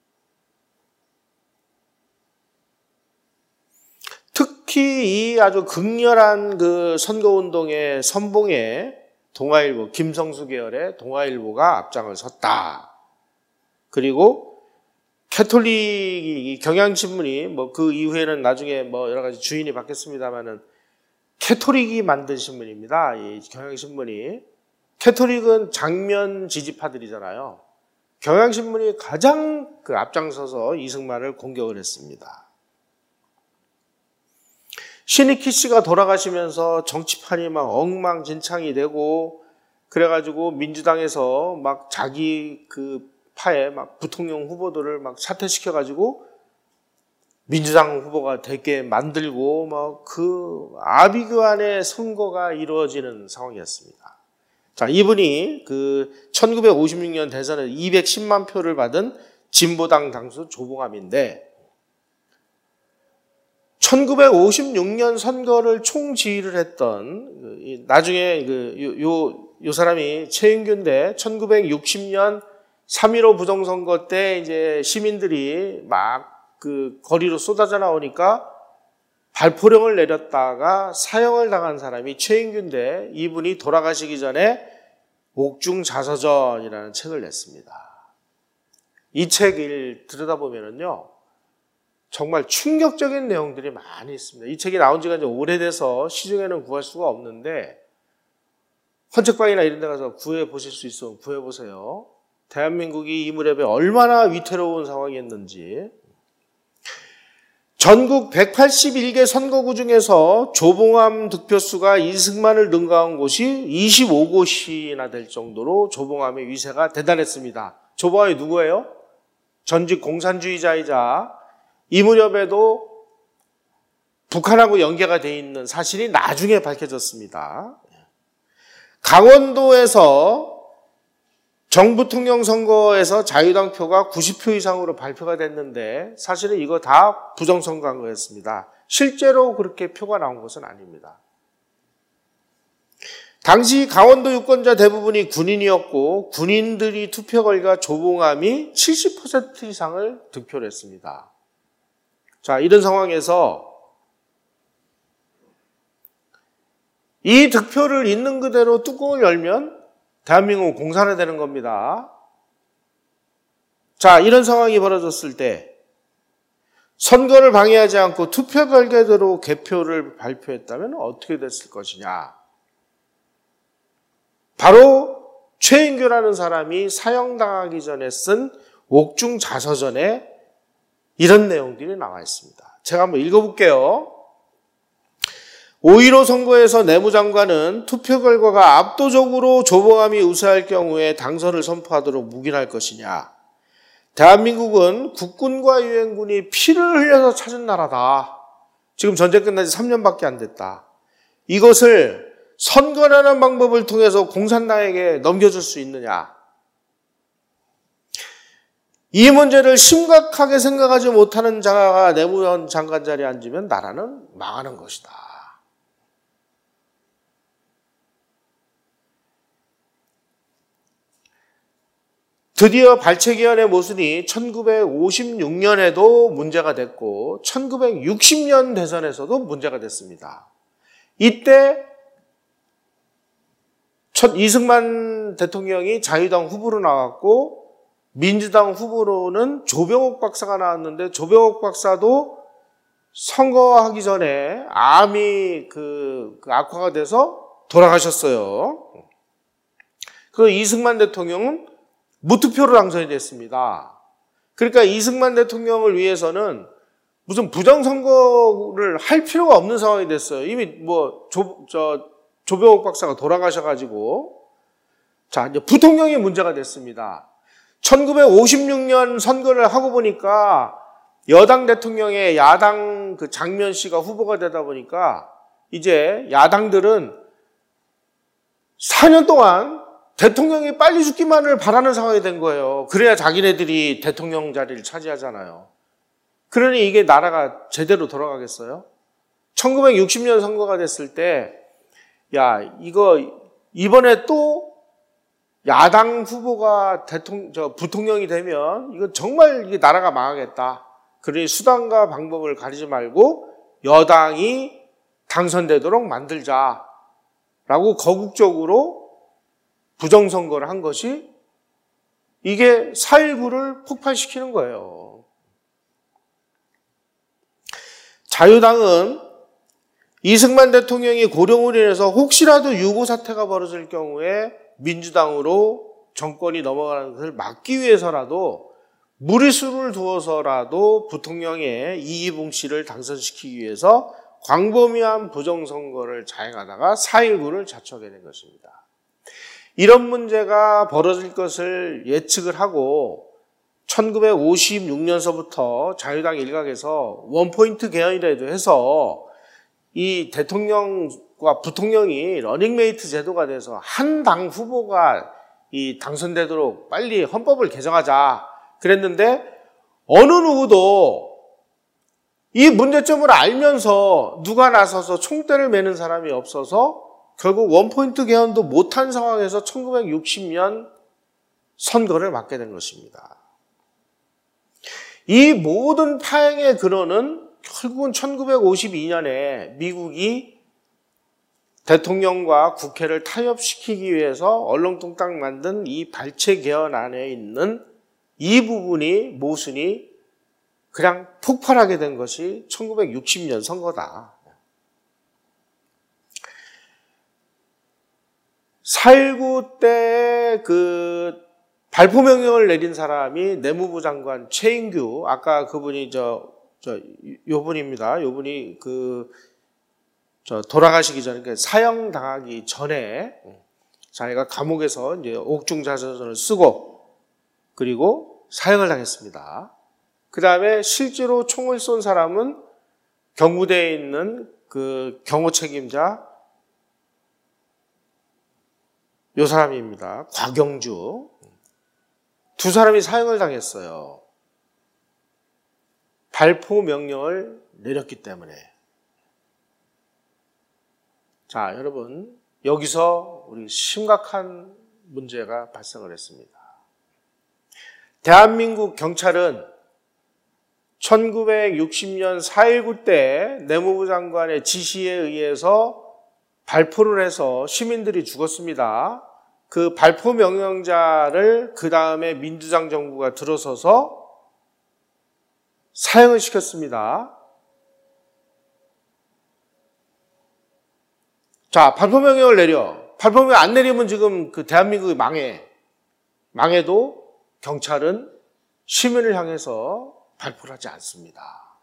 특히 이 아주 극렬한 그 선거운동의 선봉에 동아일보, 김성수 계열의 동아일보가 앞장을 섰다. 그리고 캐톨릭 경향신문이 뭐 그 이후에는 나중에 뭐 여러 가지 주인이 바뀌었습니다만은 캐톨릭이 만든 신문입니다. 이 경향신문이. 캐톨릭은 장면 지지파들이잖아요. 경향신문이 가장 그 앞장서서 이승만을 공격을 했습니다. 신익희 씨가 돌아가시면서 정치판이 막 엉망진창이 되고, 그래가지고 민주당에서 막 자기 그 파에 막 부통령 후보들을 막 사퇴시켜가지고 민주당 후보가 되게 만들고, 막 그 아비규환의 선거가 이루어지는 상황이었습니다. 자, 이분이 그 천구백오십육 년 대선에 이백십만 표를 받은 진보당 당수 조봉암인데, 천구백오십육 년 선거를 총지휘를 했던, 나중에 그, 요, 요, 요 사람이 최인규인데, 천구백육십 년 삼일오 부정선거 때 이제 시민들이 막 그 거리로 쏟아져 나오니까 발포령을 내렸다가 사형을 당한 사람이 최인규인데, 이분이 돌아가시기 전에 옥중자서전이라는 책을 냈습니다. 이 책을 들여다보면은요, 정말 충격적인 내용들이 많이 있습니다. 이 책이 나온 지가 이제 오래돼서 시중에는 구할 수가 없는데, 헌책방이나 이런 데 가서 구해 보실 수 있으면 구해 보세요. 대한민국이 이 무렵에 얼마나 위태로운 상황이었는지. 전국 백팔십일 개 선거구 중에서 조봉암 득표수가 이승만을 능가한 곳이 이십오 곳이나 될 정도로 조봉암의 위세가 대단했습니다. 조봉암이 누구예요? 전직 공산주의자이자 이 무렵에도 북한하고 연계가 돼 있는 사실이 나중에 밝혀졌습니다. 강원도에서 정부통령 선거에서 자유당 표가 구십 표 이상으로 발표가 됐는데, 사실은 이거 다 부정선거한 거였습니다. 실제로 그렇게 표가 나온 것은 아닙니다. 당시 강원도 유권자 대부분이 군인이었고, 군인들이 투표 결과 조봉암이 칠십 퍼센트 이상을 득표를 했습니다. 자, 이런 상황에서 이 득표를 있는 그대로 뚜껑을 열면 대한민국은 공산화되는 겁니다. 자, 이런 상황이 벌어졌을 때 선거를 방해하지 않고 투표 결과대로 개표를 발표했다면 어떻게 됐을 것이냐. 바로 최인규라는 사람이 사형당하기 전에 쓴 옥중자서전에 이런 내용들이 나와 있습니다. 제가 한번 읽어볼게요. 오일오 선거에서 내무장관은 투표 결과가 압도적으로 조봉암이 우세할 경우에 당선을 선포하도록 묵인할 것이냐. 대한민국은 국군과 유엔군이 피를 흘려서 찾은 나라다. 지금 전쟁 끝난 지 삼 년밖에 안 됐다. 이것을 선거라는 방법을 통해서 공산당에게 넘겨줄 수 있느냐. 이 문제를 심각하게 생각하지 못하는 자가 내무장관 자리에 앉으면 나라는 망하는 것이다. 드디어 발췌기원의 모순이 천구백오십육 년에도 문제가 됐고 천구백육십 년 대선에서도 문제가 됐습니다. 이때 첫 이승만 대통령이 자유당 후보로 나왔고 민주당 후보로는 조병옥 박사가 나왔는데 조병옥 박사도 선거하기 전에 암이 그, 그 악화가 돼서 돌아가셨어요. 그 이승만 대통령은 무투표로 당선이 됐습니다. 그러니까 이승만 대통령을 위해서는 무슨 부정선거를 할 필요가 없는 상황이 됐어요. 이미 뭐 조, 저, 조병옥 박사가 돌아가셔가지고. 자, 이제 부통령이 문제가 됐습니다. 천구백오십육 년 선거를 하고 보니까 여당 대통령의 야당 그 장면 씨가 후보가 되다 보니까 이제 야당들은 사 년 동안 대통령이 빨리 죽기만을 바라는 상황이 된 거예요. 그래야 자기네들이 대통령 자리를 차지하잖아요. 그러니 이게 나라가 제대로 돌아가겠어요? 천구백육십 년 선거가 됐을 때, 야, 이거 이번에 또 야당 후보가 대통령, 저 부통령이 되면 이거 정말 이게 나라가 망하겠다. 그러니 수단과 방법을 가리지 말고 여당이 당선되도록 만들자라고 거국적으로 부정선거를 한 것이 이게 사 일구를 폭발시키는 거예요. 자유당은 이승만 대통령이 고령으로 인해서 혹시라도 유고 사태가 벌어질 경우에 민주당으로 정권이 넘어가는 것을 막기 위해서라도 무리수를 두어서라도 부통령의 이기붕 씨를 당선시키기 위해서 광범위한 부정선거를 자행하다가 사 일구를 자초하게 된 것입니다. 이런 문제가 벌어질 것을 예측을 하고 천구백오십육 년서부터 자유당 일각에서 원포인트 개헌이라도 해서 이 대통령과 부통령이 러닝메이트 제도가 돼서 한 당 후보가 이 당선되도록 빨리 헌법을 개정하자 그랬는데 어느 누구도 이 문제점을 알면서 누가 나서서 총대를 매는 사람이 없어서 결국 원포인트 개헌도 못한 상황에서 천구백육십 년 선거를 맞게 된 것입니다. 이 모든 파행의 근원은 결국은 천구백오십이 년에 미국이 대통령과 국회를 타협시키기 위해서 얼렁뚱땅 만든 이 발췌 개헌 안에 있는 이 부분이 모순이 그냥 폭발하게 된 것이 천구백육십 년 선거다. 사 일구 때 그 발포 명령을 내린 사람이 내무부 장관 최인규, 아까 그분이 저, 저, 요 분입니다. 요 분이 그, 저, 돌아가시기 전에, 그러니까 사형당하기 전에 자기가 감옥에서 이제 옥중자서전을 쓰고, 그리고 사형을 당했습니다. 그 다음에 실제로 총을 쏜 사람은 경무대에 있는 그 경호 책임자, 요 사람입니다. 곽영주. 두 사람이 사형을 당했어요. 발포 명령을 내렸기 때문에. 자, 여러분, 여기서 우리 심각한 문제가 발생을 했습니다. 대한민국 경찰은 천구백육십 년 사 일구 때 내무부 장관의 지시에 의해서 발포를 해서 시민들이 죽었습니다. 그 발포 명령자를 그 다음에 민주당 정부가 들어서서 사형을 시켰습니다. 자, 발포 명령을 내려. 발포 명령 안 내리면 지금 그 대한민국이 망해. 망해도 경찰은 시민을 향해서 발포를 하지 않습니다.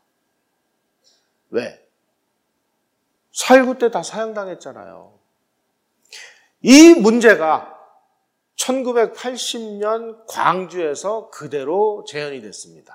왜? 사 일구 때 다 사형당했잖아요. 이 문제가 천구백팔십 년 광주에서 그대로 재현이 됐습니다.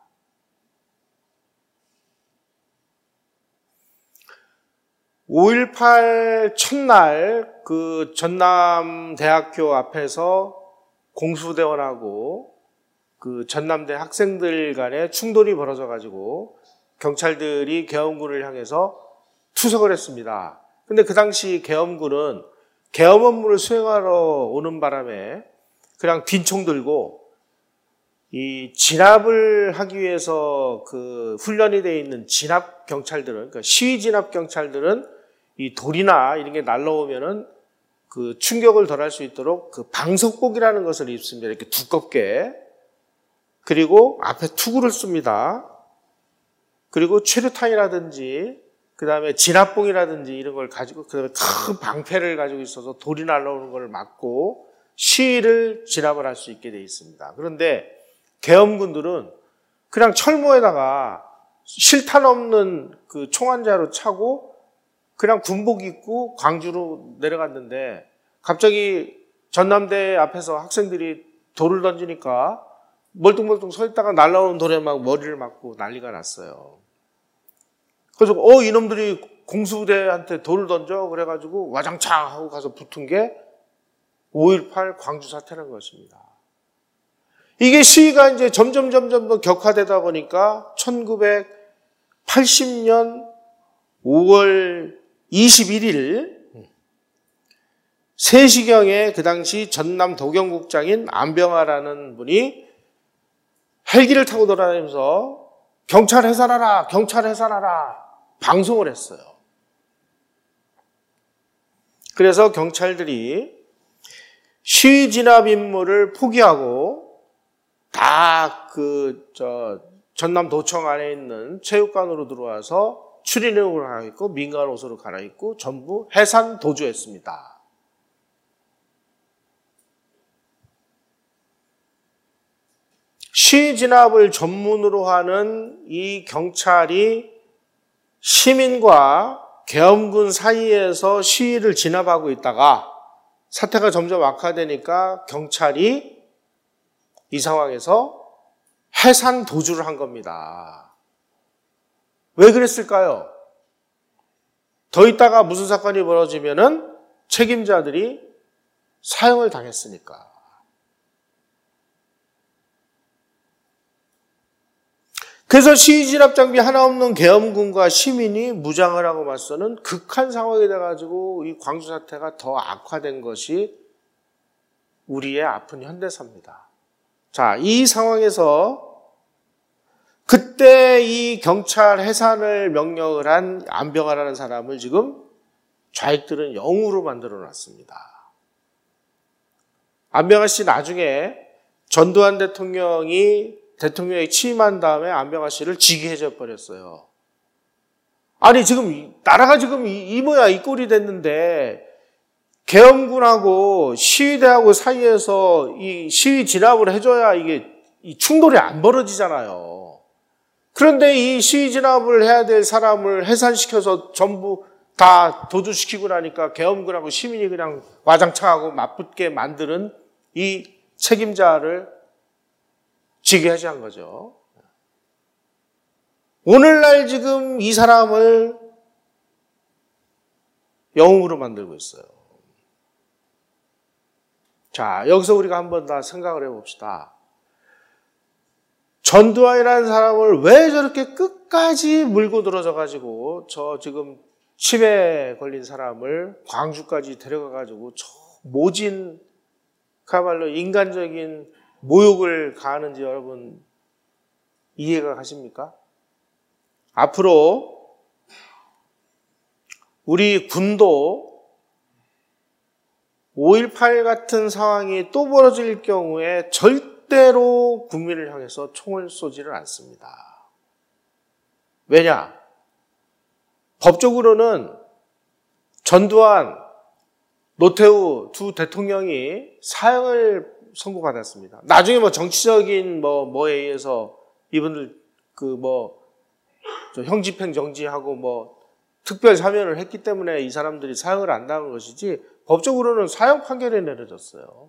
오일팔 첫날 그 전남대학교 앞에서 공수대원하고 그 전남대 학생들 간에 충돌이 벌어져가지고 경찰들이 계엄군을 향해서 투석을 했습니다. 근데 그 당시 계엄군은 계엄 업무를 수행하러 오는 바람에 그냥 빈총 들고 이 진압을 하기 위해서 그 훈련이 되어 있는 진압 경찰들은, 그러니까 시위 진압 경찰들은 이 돌이나 이런 게 날라오면은 그 충격을 덜 할 수 있도록 그 방석복이라는 것을 입습니다. 이렇게 두껍게. 그리고 앞에 투구를 씁니다. 그리고 최루탄이라든지 그 다음에 진압봉이라든지 이런 걸 가지고 그 다음에 큰 방패를 가지고 있어서 돌이 날라오는 걸 막고 시위를 진압을 할 수 있게 되어 있습니다. 그런데 계엄군들은 그냥 철모에다가 실탄 없는 그 총안자로 차고 그냥 군복 입고 광주로 내려갔는데 갑자기 전남대 앞에서 학생들이 돌을 던지니까 멀뚱멀뚱 서 있다가 날라오는 돌에 막 머리를 맞고 난리가 났어요. 그래서 어 이놈들이 공수부대한테 돌을 던져 그래가지고 와장창 하고 가서 붙은 게 오일팔 광주 사태라는 것입니다. 이게 시위가 이제 점점 점점 더 격화되다 보니까 천구백팔십 년 오월 이십일일 세 시경에 그 당시 전남 도경국장인 안병하라는 분이 헬기를 타고 돌아다니면서 경찰 해산하라, 경찰 해산하라 방송을 했어요. 그래서 경찰들이 시위 진압 임무를 포기하고 다 그 저 전남 도청 안에 있는 체육관으로 들어와서 추리닝을 갈아입고 민간 옷으로 갈아입고 전부 해산 도주했습니다. 시위 진압을 전문으로 하는 이 경찰이 시민과 계엄군 사이에서 시위를 진압하고 있다가 사태가 점점 악화되니까 경찰이 이 상황에서 해산 도주를 한 겁니다. 왜 그랬을까요? 더 있다가 무슨 사건이 벌어지면은 책임자들이 사형을 당했으니까. 그래서 시위 진압 장비 하나 없는 계엄군과 시민이 무장을 하고 맞서는 극한 상황이 돼가지고 이 광주 사태가 더 악화된 것이 우리의 아픈 현대사입니다. 자, 이 상황에서 그때 이 경찰 해산을 명령을 한 안병하라는 사람을 지금 좌익들은 영우로 만들어 놨습니다. 안병하 씨 나중에 전두환 대통령이 대통령이 취임한 다음에 안병하 씨를 직위해줘 버렸어요. 아니 지금 나라가 지금 이, 이 모야 이 꼴이 됐는데 계엄군하고 시위대하고 사이에서 이 시위 진압을 해줘야 이게 이 충돌이 안 벌어지잖아요. 그런데 이 시위 진압을 해야 될 사람을 해산시켜서 전부 다 도주시키고 나니까 계엄군하고 시민이 그냥 와장창하고 맞붙게 만드는 이 책임자를 직위해제한 거죠. 오늘날 지금 이 사람을 영웅으로 만들고 있어요. 자, 여기서 우리가 한번 다 생각을 해봅시다. 전두환이라는 사람을 왜 저렇게 끝까지 물고 들어져가지고 저 지금 치매에 걸린 사람을 광주까지 데려가가지고 저 모진 그야말로 인간적인 모욕을 가하는지 여러분 이해가 가십니까? 앞으로 우리 군도 오일팔 같은 상황이 또 벌어질 경우에 절대로 국민을 향해서 총을 쏘지를 않습니다. 왜냐? 법적으로는 전두환, 노태우 두 대통령이 사형을 선고받았습니다. 나중에 뭐 정치적인 뭐 뭐에 의해서 이분들 그 뭐 형집행 정지하고 뭐 특별 사면을 했기 때문에 이 사람들이 사형을 안 당한 것이지 법적으로는 사형 판결이 내려졌어요.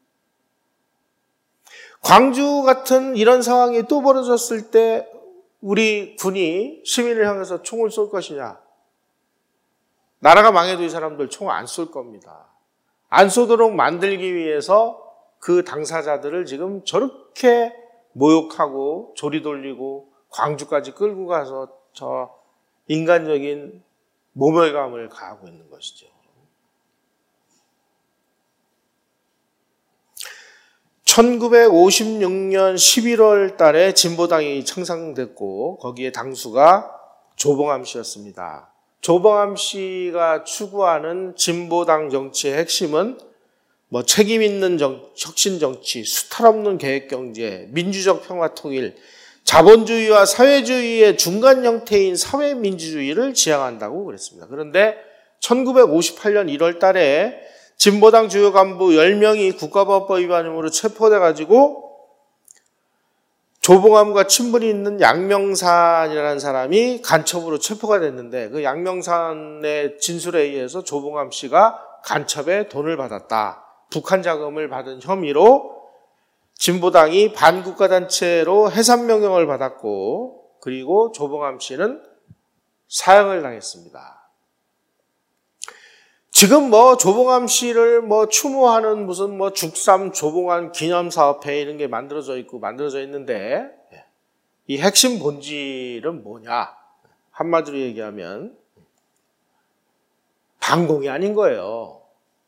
광주 같은 이런 상황이 또 벌어졌을 때 우리 군이 시민을 향해서 총을 쏠 것이냐? 나라가 망해도 이 사람들 총 안 쏠 겁니다. 안 쏘도록 만들기 위해서 그 당사자들을 지금 저렇게 모욕하고 조리 돌리고 광주까지 끌고 가서 저 인간적인 모멸감을 가하고 있는 것이죠. 천구백오십육 년 십일월 달에 진보당이 창당됐고 거기에 당수가 조봉암 씨였습니다. 조봉암 씨가 추구하는 진보당 정치의 핵심은 뭐 책임 있는 정, 혁신 정치, 수탈 없는 계획 경제, 민주적 평화 통일, 자본주의와 사회주의의 중간 형태인 사회민주주의를 지향한다고 그랬습니다. 그런데 천구백오십팔 년 일월 달에 진보당 주요 간부 열 명이 국가보안법 위반 혐의로 체포돼가지고 조봉암과 친분이 있는 양명산이라는 사람이 간첩으로 체포가 됐는데 그 양명산의 진술에 의해서 조봉암 씨가 간첩에 돈을 받았다. 북한 자금을 받은 혐의로 진보당이 반국가단체로 해산 명령을 받았고 그리고 조봉암 씨는 사형을 당했습니다. 지금 뭐 조봉암 씨를 뭐 추모하는 무슨 뭐 죽삼 조봉암 기념사업회 이런 게 만들어져 있고 만들어져 있는데 이 핵심 본질은 뭐냐? 한마디로 얘기하면 반공이 아닌 거예요.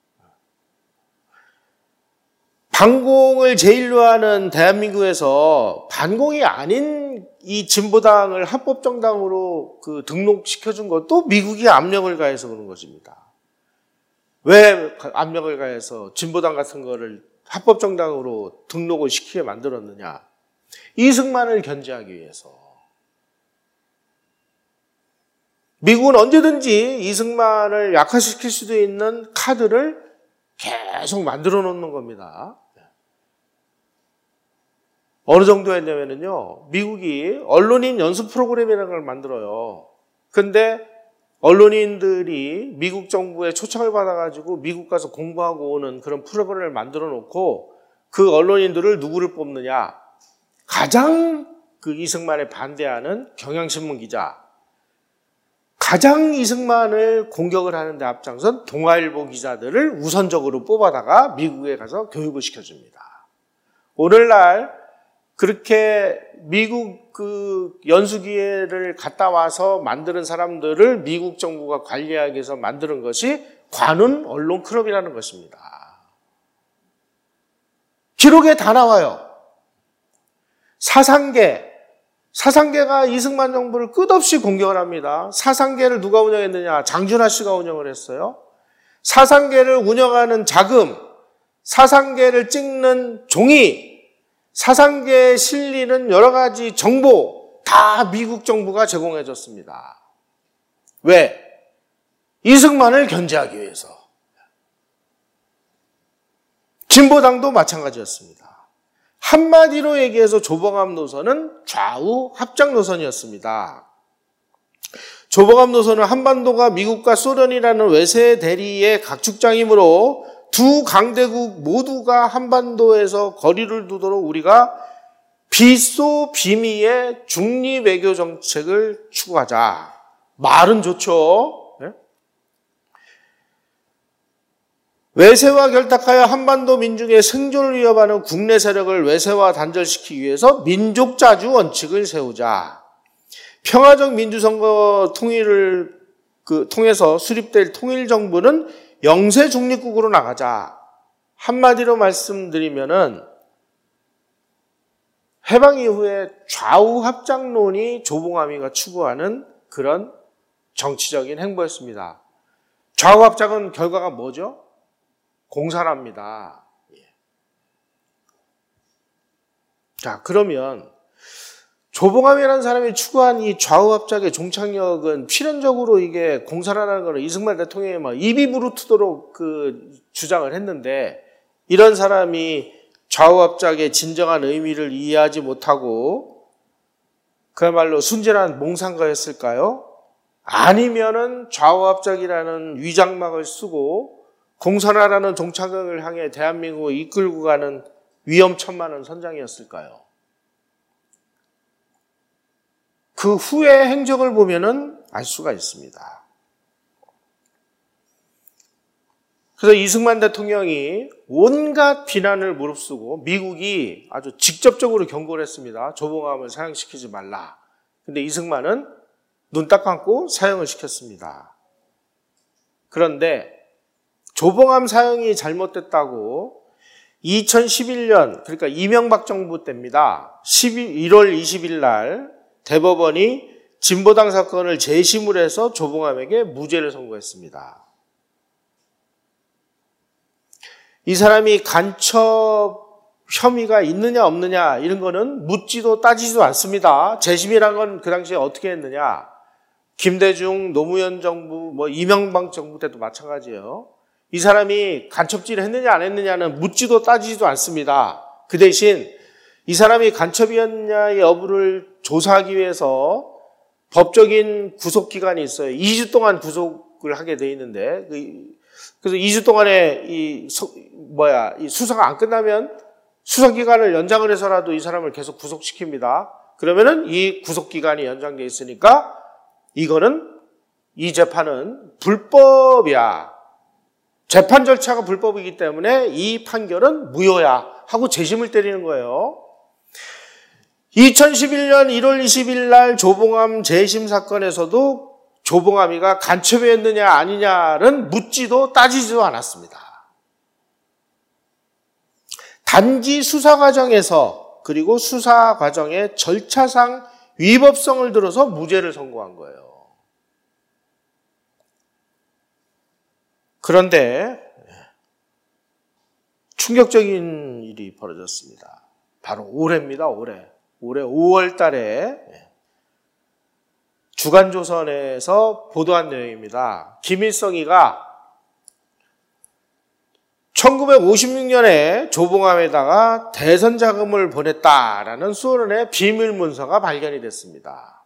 반공을 제일로 하는 대한민국에서 반공이 아닌 이 진보당을 합법정당으로 그 등록시켜준 것도 미국이 압력을 가해서 그런 것입니다. 왜 압력을 가해서 진보당 같은 거를 합법정당으로 등록을 시키게 만들었느냐? 이승만을 견제하기 위해서. 미국은 언제든지 이승만을 약화시킬 수도 있는 카드를 계속 만들어 놓는 겁니다. 어느 정도 했냐면요, 미국이 언론인 연수 프로그램이라는 걸 만들어요. 근데 언론인들이 미국 정부의 초청을 받아가지고 미국 가서 공부하고 오는 그런 프로그램을 만들어 놓고 그 언론인들을 누구를 뽑느냐? 가장 그 이승만에 반대하는 경향신문 기자, 가장 이승만을 공격을 하는 데 앞장선 동아일보 기자들을 우선적으로 뽑아다가 미국에 가서 교육을 시켜줍니다. 오늘날 그렇게 미국 그 연수기회를 갔다 와서 만드는 사람들을 미국 정부가 관리하기 위해서 만드는 것이 관훈 언론 클럽이라는 것입니다. 기록에 다 나와요. 사상계, 사상계가 이승만 정부를 끝없이 공격을 합니다. 사상계를 누가 운영했느냐? 장준하 씨가 운영을 했어요. 사상계를 운영하는 자금, 사상계를 찍는 종이, 사상계에 실리는 여러 가지 정보 다 미국 정부가 제공해 줬습니다. 왜? 이승만을 견제하기 위해서. 진보당도 마찬가지였습니다. 한마디로 얘기해서 조봉암 노선은 좌우 합작 노선이었습니다. 조봉암 노선은 한반도가 미국과 소련이라는 외세 대리의 각축장이므로 두 강대국 모두가 한반도에서 거리를 두도록 우리가 비소 비미의 중립 외교 정책을 추구하자. 말은 좋죠. 네? 외세와 결탁하여 한반도 민중의 생존을 위협하는 국내 세력을 외세와 단절시키기 위해서 민족자주 원칙을 세우자. 평화적 민주선거 통일을 그 통해서 수립될 통일정부는 영세 중립국으로 나가자. 한마디로 말씀드리면은 해방 이후에 좌우 합작론이 조봉암이가 추구하는 그런 정치적인 행보였습니다. 좌우 합작은 결과가 뭐죠? 공산화입니다. 자, 그러면 조봉암이라는 사람이 추구한 이 좌우 합작의 종착역은 필연적으로 이게 공산화라는 거는 이승만 대통령이 막 입이 부르트도록 그 주장을 했는데 이런 사람이 좌우 합작의 진정한 의미를 이해하지 못하고 그야말로 순진한 몽상가였을까요? 아니면은 좌우 합작이라는 위장막을 쓰고 공산화라는 종착역을 향해 대한민국을 이끌고 가는 위험천만한 선장이었을까요? 그 후의 행적을 보면은 알 수가 있습니다. 그래서 이승만 대통령이 온갖 비난을 무릅쓰고 미국이 아주 직접적으로 경고를 했습니다. 조봉암을 사형시키지 말라. 근데 이승만은 눈 딱 감고 사형을 시켰습니다. 그런데 조봉암 사형이 잘못됐다고 이천십일 년, 그러니까 이명박 정부 때입니다. 일월 이십일 날 대법원이 진보당 사건을 재심을 해서 조봉암에게 무죄를 선고했습니다. 이 사람이 간첩 혐의가 있느냐 없느냐 이런 거는 묻지도 따지지도 않습니다. 재심이란 건 그 당시에 어떻게 했느냐. 김대중, 노무현 정부, 뭐 이명박 정부 때도 마찬가지예요. 이 사람이 간첩질을 했느냐 안 했느냐는 묻지도 따지지도 않습니다. 그 대신 이 사람이 간첩이었냐의 여부를 조사하기 위해서 법적인 구속기간이 있어요. 이 주 동안 구속을 하게 돼 있는데, 그래서 이 주 동안에 이, 뭐야, 이 수사가 안 끝나면 수사기간을 연장을 해서라도 이 사람을 계속 구속시킵니다. 그러면은 이 구속기간이 연장돼 있으니까 이거는, 이 재판은 불법이야. 재판 절차가 불법이기 때문에 이 판결은 무효야 하고 재심을 때리는 거예요. 이천십일 년 일월 이십일 날 조봉암 재심 사건에서도 조봉암이가 간첩이었느냐 아니냐는 묻지도 따지지도 않았습니다. 단지 수사 과정에서, 그리고 수사 과정의 절차상 위법성을 들어서 무죄를 선고한 거예요. 그런데 충격적인 일이 벌어졌습니다. 바로 올해입니다. 올해. 올해 오월 달에 주간조선에서 보도한 내용입니다. 김일성이가 천구백오십육 년에 조봉암에다가 대선 자금을 보냈다라는 소련의 비밀 문서가 발견이 됐습니다.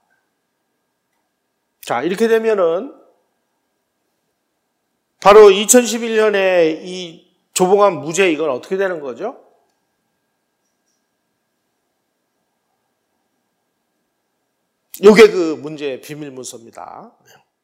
자, 이렇게 되면은 바로 이천십일 년에 이 조봉암 무죄, 이건 어떻게 되는 거죠? 요게 그 문제의 비밀 문서입니다.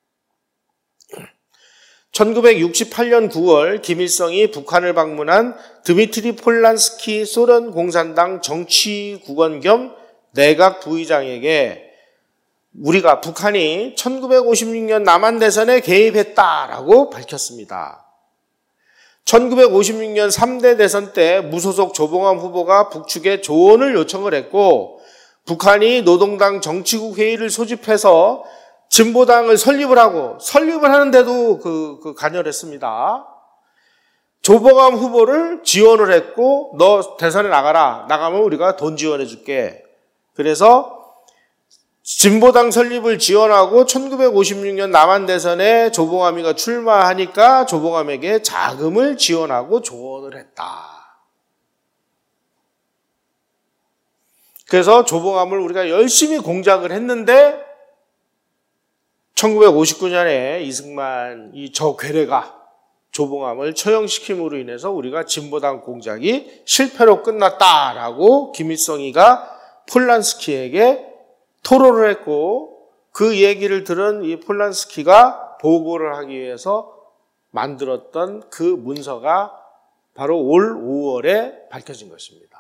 천구백육십팔 년 구월 김일성이 북한을 방문한 드미트리 폴란스키 소련 공산당 정치국원 겸 내각 부의장에게 우리가 북한이 천구백오십육 년 남한 대선에 개입했다라고 밝혔습니다. 천구백오십육 년 삼 대 대선 때 무소속 조봉암 후보가 북측에 조언을 요청을 했고, 북한이 노동당 정치국 회의를 소집해서 진보당을 설립을 하고, 설립을 하는데도 그, 그 간여했습니다. 조봉암 후보를 지원을 했고, 너 대선에 나가라. 나가면 우리가 돈 지원해 줄게. 그래서 진보당 설립을 지원하고 천구백오십육 년 남한 대선에 조봉암이가 출마하니까 조봉암에게 자금을 지원하고 조언을 했다. 그래서 조봉암을 우리가 열심히 공작을 했는데 천구백오십구 년에 이승만 이 저 괴뢰가 조봉암을 처형시킴으로 인해서 우리가 진보당 공작이 실패로 끝났다라고 김일성이가 폴란스키에게 토로를 했고, 그 얘기를 들은 이 폴란스키가 보고를 하기 위해서 만들었던 그 문서가 바로 올 오월에 밝혀진 것입니다.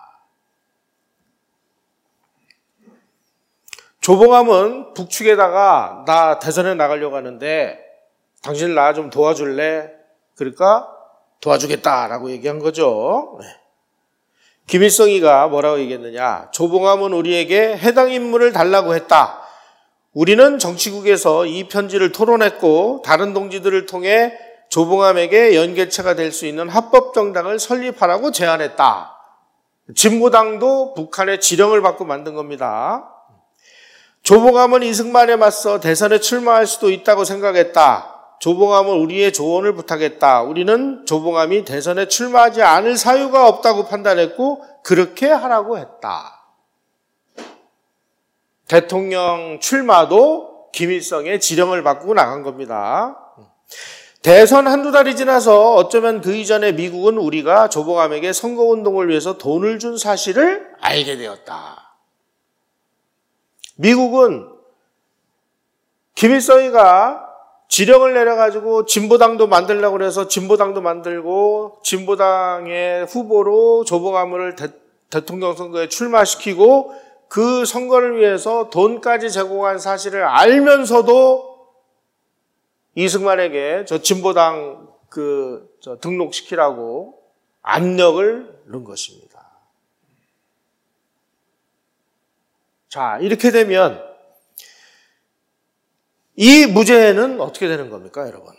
조봉암은 북측에다가 나 대선에 나가려고 하는데 당신 나 좀 도와줄래? 그러니까 도와주겠다라고 얘기한 거죠. 김일성이가 뭐라고 얘기했느냐. 조봉암은 우리에게 해당 인물을 달라고 했다. 우리는 정치국에서 이 편지를 토론했고 다른 동지들을 통해 조봉암에게 연결체가 될 수 있는 합법정당을 설립하라고 제안했다. 진보당도 북한의 지령을 받고 만든 겁니다. 조봉암은 이승만에 맞서 대선에 출마할 수도 있다고 생각했다. 조봉암은 우리의 조언을 부탁했다. 우리는 조봉암이 대선에 출마하지 않을 사유가 없다고 판단했고 그렇게 하라고 했다. 대통령 출마도 김일성의 지령을 받고 나간 겁니다. 대선 한두 달이 지나서 어쩌면 그 이전에 미국은 우리가 조봉암에게 선거운동을 위해서 돈을 준 사실을 알게 되었다. 미국은 김일성이가 지령을 내려가지고 진보당도 만들려고 해서 진보당도 만들고 진보당의 후보로 조봉암을 대, 대통령 선거에 출마시키고 그 선거를 위해서 돈까지 제공한 사실을 알면서도 이승만에게 저 진보당 그 저 등록시키라고 압력을 넣은 것입니다. 자, 이렇게 되면 이 무죄는 어떻게 되는 겁니까, 여러분?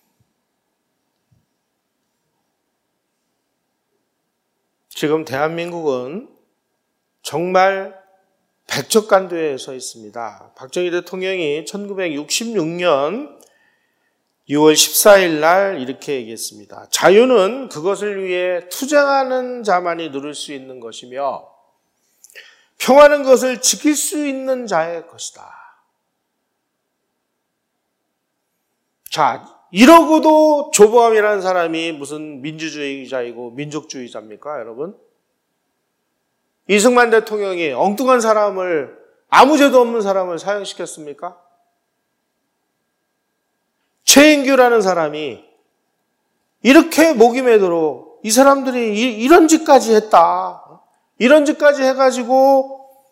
지금 대한민국은 정말 백척간도에 서 있습니다. 박정희 대통령이 천구백육십육 년 유월 십사일 날 이렇게 얘기했습니다. 자유는 그것을 위해 투쟁하는 자만이 누릴 수 있는 것이며 평화는 그것을 지킬 수 있는 자의 것이다. 자, 이러고도 조보암이라는 사람이 무슨 민주주의자이고 민족주의자입니까, 여러분? 이승만 대통령이 엉뚱한 사람을, 아무 죄도 없는 사람을 사형시켰습니까? 최인규라는 사람이 이렇게 목이 매도록 이 사람들이 이런 짓까지 했다. 이런 짓까지 해가지고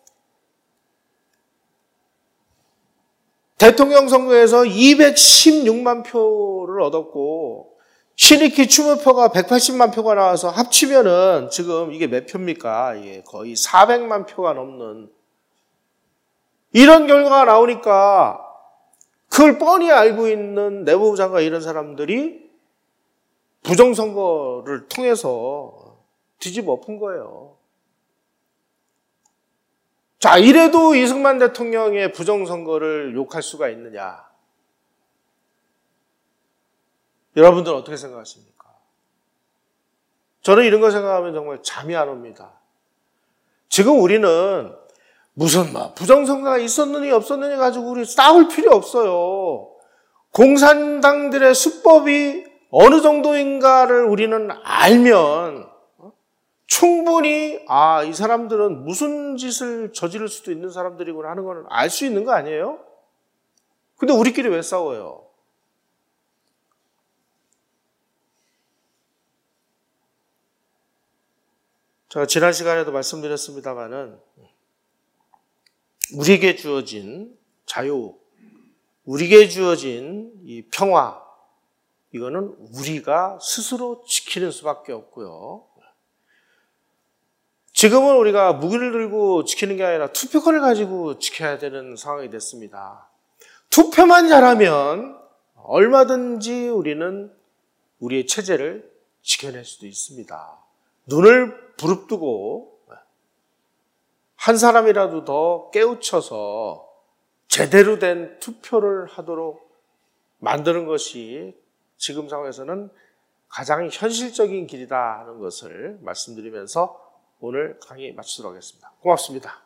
대통령 선거에서 이백십육만 표를 얻었고 신익희 추모표가 백팔십만 표가 나와서 합치면은 지금 이게 몇 표입니까? 이게 거의 사백만 표가 넘는 이런 결과가 나오니까 그걸 뻔히 알고 있는 내무부 장관 이런 사람들이 부정선거를 통해서 뒤집어 엎은 거예요. 자, 이래도 이승만 대통령의 부정선거를 욕할 수가 있느냐? 여러분들 어떻게 생각하십니까? 저는 이런 거 생각하면 정말 잠이 안 옵니다. 지금 우리는 무슨 막 부정선거가 있었느니 없었느니 가지고 우리 싸울 필요 없어요. 공산당들의 수법이 어느 정도인가를 우리는 알면 충분히 아, 이 사람들은 무슨 짓을 저지를 수도 있는 사람들이구나 하는 걸 알 수 있는 거 아니에요? 근데 우리끼리 왜 싸워요? 제가 지난 시간에도 말씀드렸습니다마는 우리에게 주어진 자유, 우리에게 주어진 이 평화, 이거는 우리가 스스로 지키는 수밖에 없고요. 지금은 우리가 무기를 들고 지키는 게 아니라 투표권을 가지고 지켜야 되는 상황이 됐습니다. 투표만 잘하면 얼마든지 우리는 우리의 체제를 지켜낼 수도 있습니다. 눈을 부릅뜨고 한 사람이라도 더 깨우쳐서 제대로 된 투표를 하도록 만드는 것이 지금 상황에서는 가장 현실적인 길이다 하는 것을 말씀드리면서 오늘 강의 마치도록 하겠습니다. 고맙습니다.